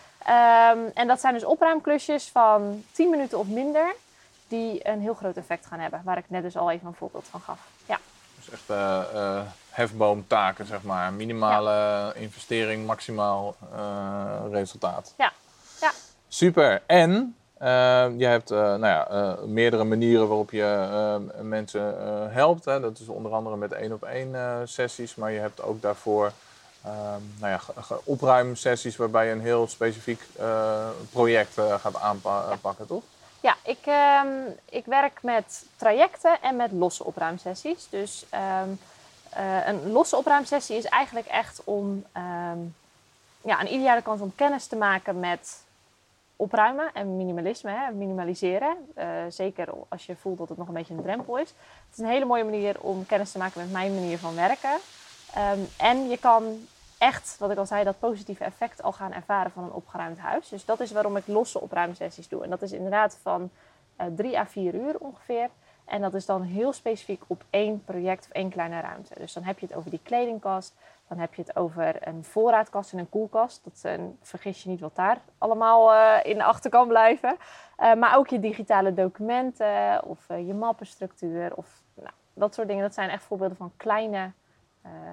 B: Um, en dat zijn dus opruimklusjes van tien minuten of minder, die een heel groot effect gaan hebben. Waar ik net dus al even een voorbeeld van gaf. Ja.
A: Dus echt uh, uh, hefboomtaken, zeg maar. Minimale ja. investering, maximaal uh, resultaat.
B: Ja. Ja.
A: Super. En uh, je hebt uh, nou ja, uh, meerdere manieren waarop je uh, mensen uh, helpt. Hè. Dat is onder andere met één op één uh, sessies. Maar je hebt ook daarvoor uh, nou ja, ge- ge- opruimsessies waarbij je een heel specifiek uh, project uh, gaat aanpakken, toch?
B: Ja, ik, um, ik werk met trajecten en met losse opruimsessies. Dus um, uh, een losse opruimsessie is eigenlijk echt om um, ja, een ideale kans om kennis te maken met opruimen en minimalisme, hè, minimaliseren. Uh, zeker als je voelt dat het nog een beetje een drempel is. Het is een hele mooie manier om kennis te maken met mijn manier van werken. Um, en je kan echt, wat ik al zei, dat positieve effect al gaan ervaren van een opgeruimd huis. Dus dat is waarom ik losse opruimsessies doe. En dat is inderdaad van uh, drie à vier uur ongeveer. En dat is dan heel specifiek op één project of één kleine ruimte. Dus dan heb je het over die kledingkast. Dan heb je het over een voorraadkast en een koelkast. Dat, uh, vergis je niet wat daar allemaal uh, in de achter kan blijven. Uh, maar ook je digitale documenten of uh, je mappenstructuur. Of nou, dat soort dingen. Dat zijn echt voorbeelden van kleine uh,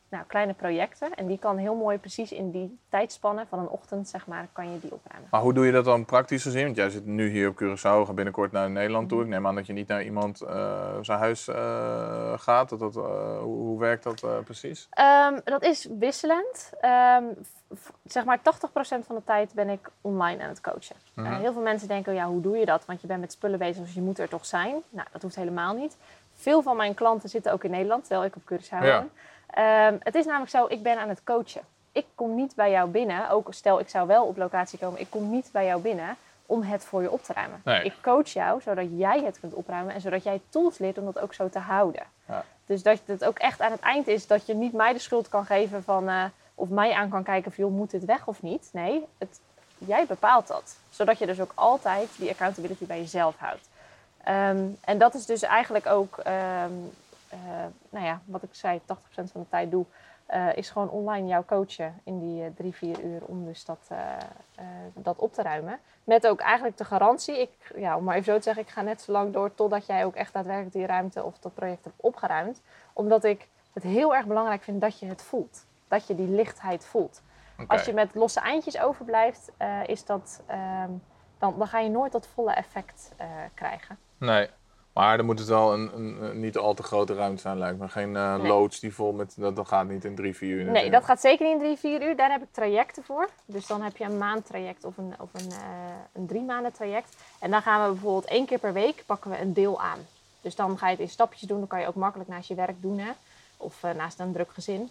B: nou, kleine projecten. En die kan heel mooi precies in die tijdspannen van een ochtend, zeg maar, kan je die opruimen.
A: Maar hoe doe je dat dan praktisch gezien? Want jij zit nu hier op Curaçao, gaat binnenkort naar Nederland toe. Ik neem aan dat je niet naar iemand uh, zijn huis uh, gaat. Dat, dat, uh, hoe, hoe werkt dat uh, precies?
B: Um, dat is wisselend. Um, f- zeg maar tachtig procent van de tijd ben ik online aan het coachen. Mm-hmm. Uh, heel veel mensen denken, ja, hoe doe je dat? Want je bent met spullen bezig, dus je moet er toch zijn. Nou, dat hoeft helemaal niet. Veel van mijn klanten zitten ook in Nederland, terwijl ik op Curaçao
A: ja.
B: ben. Um, het is namelijk zo, ik ben aan het coachen. Ik kom niet bij jou binnen, ook stel ik zou wel op locatie komen, ik kom niet bij jou binnen om het voor je op te ruimen.
A: Nee.
B: Ik coach jou, zodat jij het kunt opruimen en zodat jij tools leert om dat ook zo te houden.
A: Ja.
B: Dus dat het ook echt aan het eind is dat je niet mij de schuld kan geven van, uh, of mij aan kan kijken van, joh, moet dit weg of niet? Nee, het, jij bepaalt dat. Zodat je dus ook altijd die accountability bij jezelf houdt. Um, en dat is dus eigenlijk ook, um, uh, nou ja, wat ik zei, tachtig procent van de tijd doe, uh, is gewoon online jou coachen in die uh, drie, vier uur om dus dat, uh, uh, dat op te ruimen. Met ook eigenlijk de garantie, ik, ja, om maar even zo te zeggen, ik ga net zo lang door totdat jij ook echt daadwerkelijk die ruimte of dat project hebt opgeruimd. Omdat ik het heel erg belangrijk vind dat je het voelt. Dat je die lichtheid voelt. Okay. Als je met losse eindjes overblijft, uh, is dat, uh, dan, dan ga je nooit dat volle effect uh, krijgen.
A: Nee, maar dan moet het wel een, een, een niet al te grote ruimte zijn, lijkt me. Geen uh, nee. loods die vol met, dat, dat gaat niet in drie, vier uur.
B: Nee, natuurlijk. Dat gaat zeker niet in drie, vier uur. Daar heb ik trajecten voor. Dus dan heb je een maandtraject of een, of een, uh, een drie maanden traject. En dan gaan we bijvoorbeeld één keer per week pakken we een deel aan. Dus dan ga je het in stapjes doen. Dan kan je ook makkelijk naast je werk doen, hè? Of uh, naast een druk gezin.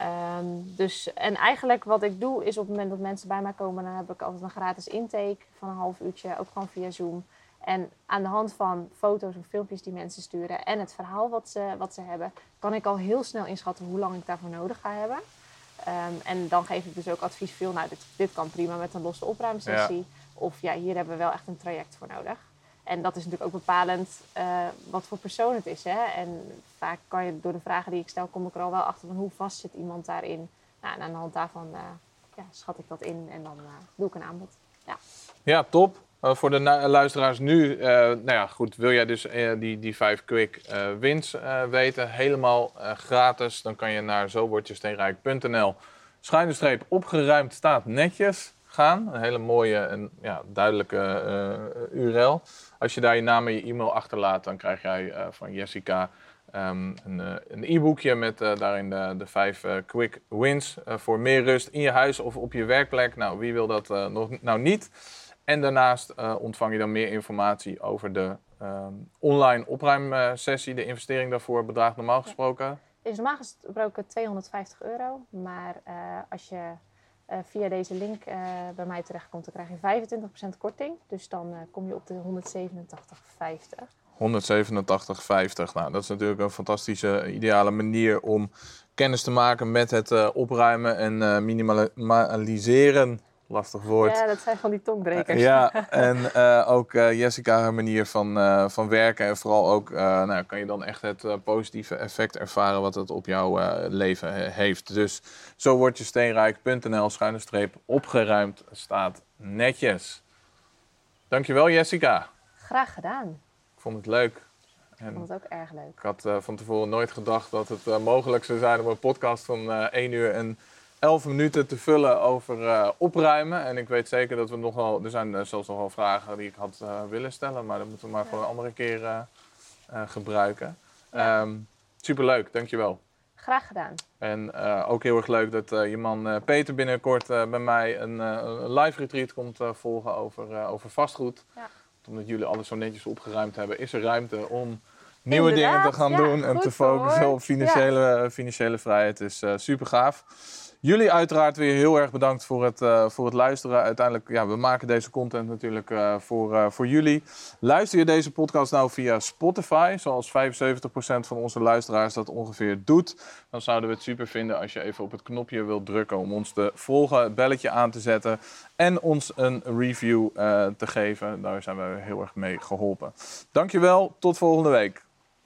B: Um, dus, en eigenlijk wat ik doe is op het moment dat mensen bij mij komen, dan heb ik altijd een gratis intake van een half uurtje, ook gewoon via Zoom. En aan de hand van foto's of filmpjes die mensen sturen en het verhaal wat ze, wat ze hebben, kan ik al heel snel inschatten hoe lang ik daarvoor nodig ga hebben. Um, en dan geef ik dus ook advies veel, nou dit, dit kan prima met een losse opruimsessie. Ja. Of ja, hier hebben we wel echt een traject voor nodig. En dat is natuurlijk ook bepalend uh, wat voor persoon het is. Hè? En vaak kan je door de vragen die ik stel, kom ik er al wel achter van hoe vast zit iemand daarin. Nou, en aan de hand daarvan uh, ja, schat ik dat in en dan uh, doe ik een aanbod. Ja,
A: ja top. Uh, voor de na- luisteraars nu, uh, nou ja, goed, wil jij dus uh, die, die vijf quick uh, wins uh, weten, helemaal uh, gratis, dan kan je naar zo word je steenrijk punt n l schuine streep opgeruimd staat netjes gaan. Een hele mooie en ja, duidelijke uh, U R L. Als je daar je naam en je e-mail achterlaat, dan krijg jij uh, van Jessica um, een, uh, een e-boekje met uh, daarin de, de vijf uh, quick wins uh, voor meer rust in je huis of op je werkplek. Nou, wie wil dat uh, nog nou niet? En daarnaast uh, ontvang je dan meer informatie over de um, online opruimsessie. De investering daarvoor bedraagt normaal gesproken?
B: Ja. Het is normaal gesproken tweehonderdvijftig euro. Maar uh, als je uh, via deze link uh, bij mij terechtkomt, dan krijg je vijfentwintig procent korting. Dus dan uh, kom je op de honderdzevenentachtig vijftig.
A: honderdzevenentachtig vijftig. Nou, dat is natuurlijk een fantastische, ideale manier om kennis te maken met het uh, opruimen en uh, minimaliseren. Lastig woord.
B: Ja, dat zijn van die tongbrekers.
A: Uh, ja, en uh, ook uh, Jessica, haar manier van, uh, van werken. En vooral ook, uh, nou, kan je dan echt het uh, positieve effect ervaren wat het op jouw uh, leven he- heeft. Dus zo word je steenrijk punt n l schuine streep opgeruimd staat netjes. Dankjewel Jessica.
B: Graag gedaan.
A: Ik vond het leuk.
B: En ik vond het ook erg leuk.
A: Ik had uh, van tevoren nooit gedacht dat het uh, mogelijk zou zijn om een podcast van uh, één uur en elf minuten te vullen over uh, opruimen. En ik weet zeker dat we nogal, er zijn uh, zelfs nogal vragen die ik had uh, willen stellen, maar dat moeten we maar ja. voor een andere keer uh, uh, gebruiken. Ja. Um, superleuk, dankjewel.
B: Graag gedaan.
A: En uh, ook heel erg leuk dat uh, je man uh, Peter binnenkort uh, bij mij een, uh, een live retreat komt uh, volgen over, uh, over vastgoed. Ja. Omdat jullie alles zo netjes opgeruimd hebben, is er ruimte om nieuwe Inderdaad, dingen te gaan ja, doen en te focussen hoor. op financiële, ja. financiële vrijheid. Het is uh, super gaaf. Jullie uiteraard weer heel erg bedankt voor het, uh, voor het luisteren. Uiteindelijk, ja, we maken deze content natuurlijk uh, voor, uh, voor jullie. Luister je deze podcast nou via Spotify, zoals vijfenzeventig procent van onze luisteraars dat ongeveer doet, dan zouden we het super vinden als je even op het knopje wilt drukken om ons te volgen, het belletje aan te zetten en ons een review uh, te geven. Daar zijn we heel erg mee geholpen. Dankjewel, tot volgende week.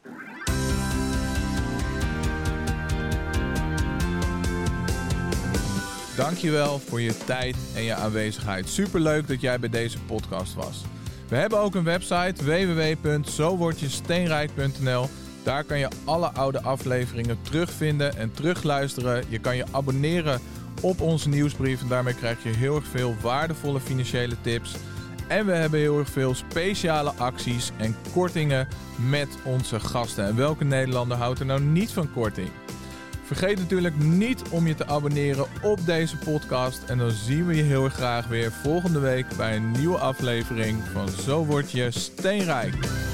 A: Dankjewel voor je tijd en je aanwezigheid. Superleuk dat jij bij deze podcast was. We hebben ook een website w w w punt zo word je steenrijk punt n l Daar kan je alle oude afleveringen terugvinden en terugluisteren. Je kan je abonneren op onze nieuwsbrief en daarmee krijg je heel erg veel waardevolle financiële tips. En we hebben heel erg veel speciale acties en kortingen met onze gasten. En welke Nederlander houdt er nou niet van korting? Vergeet natuurlijk niet om je te abonneren op deze podcast. En dan zien we je heel erg graag weer volgende week bij een nieuwe aflevering van Zo Word Je Steenrijk.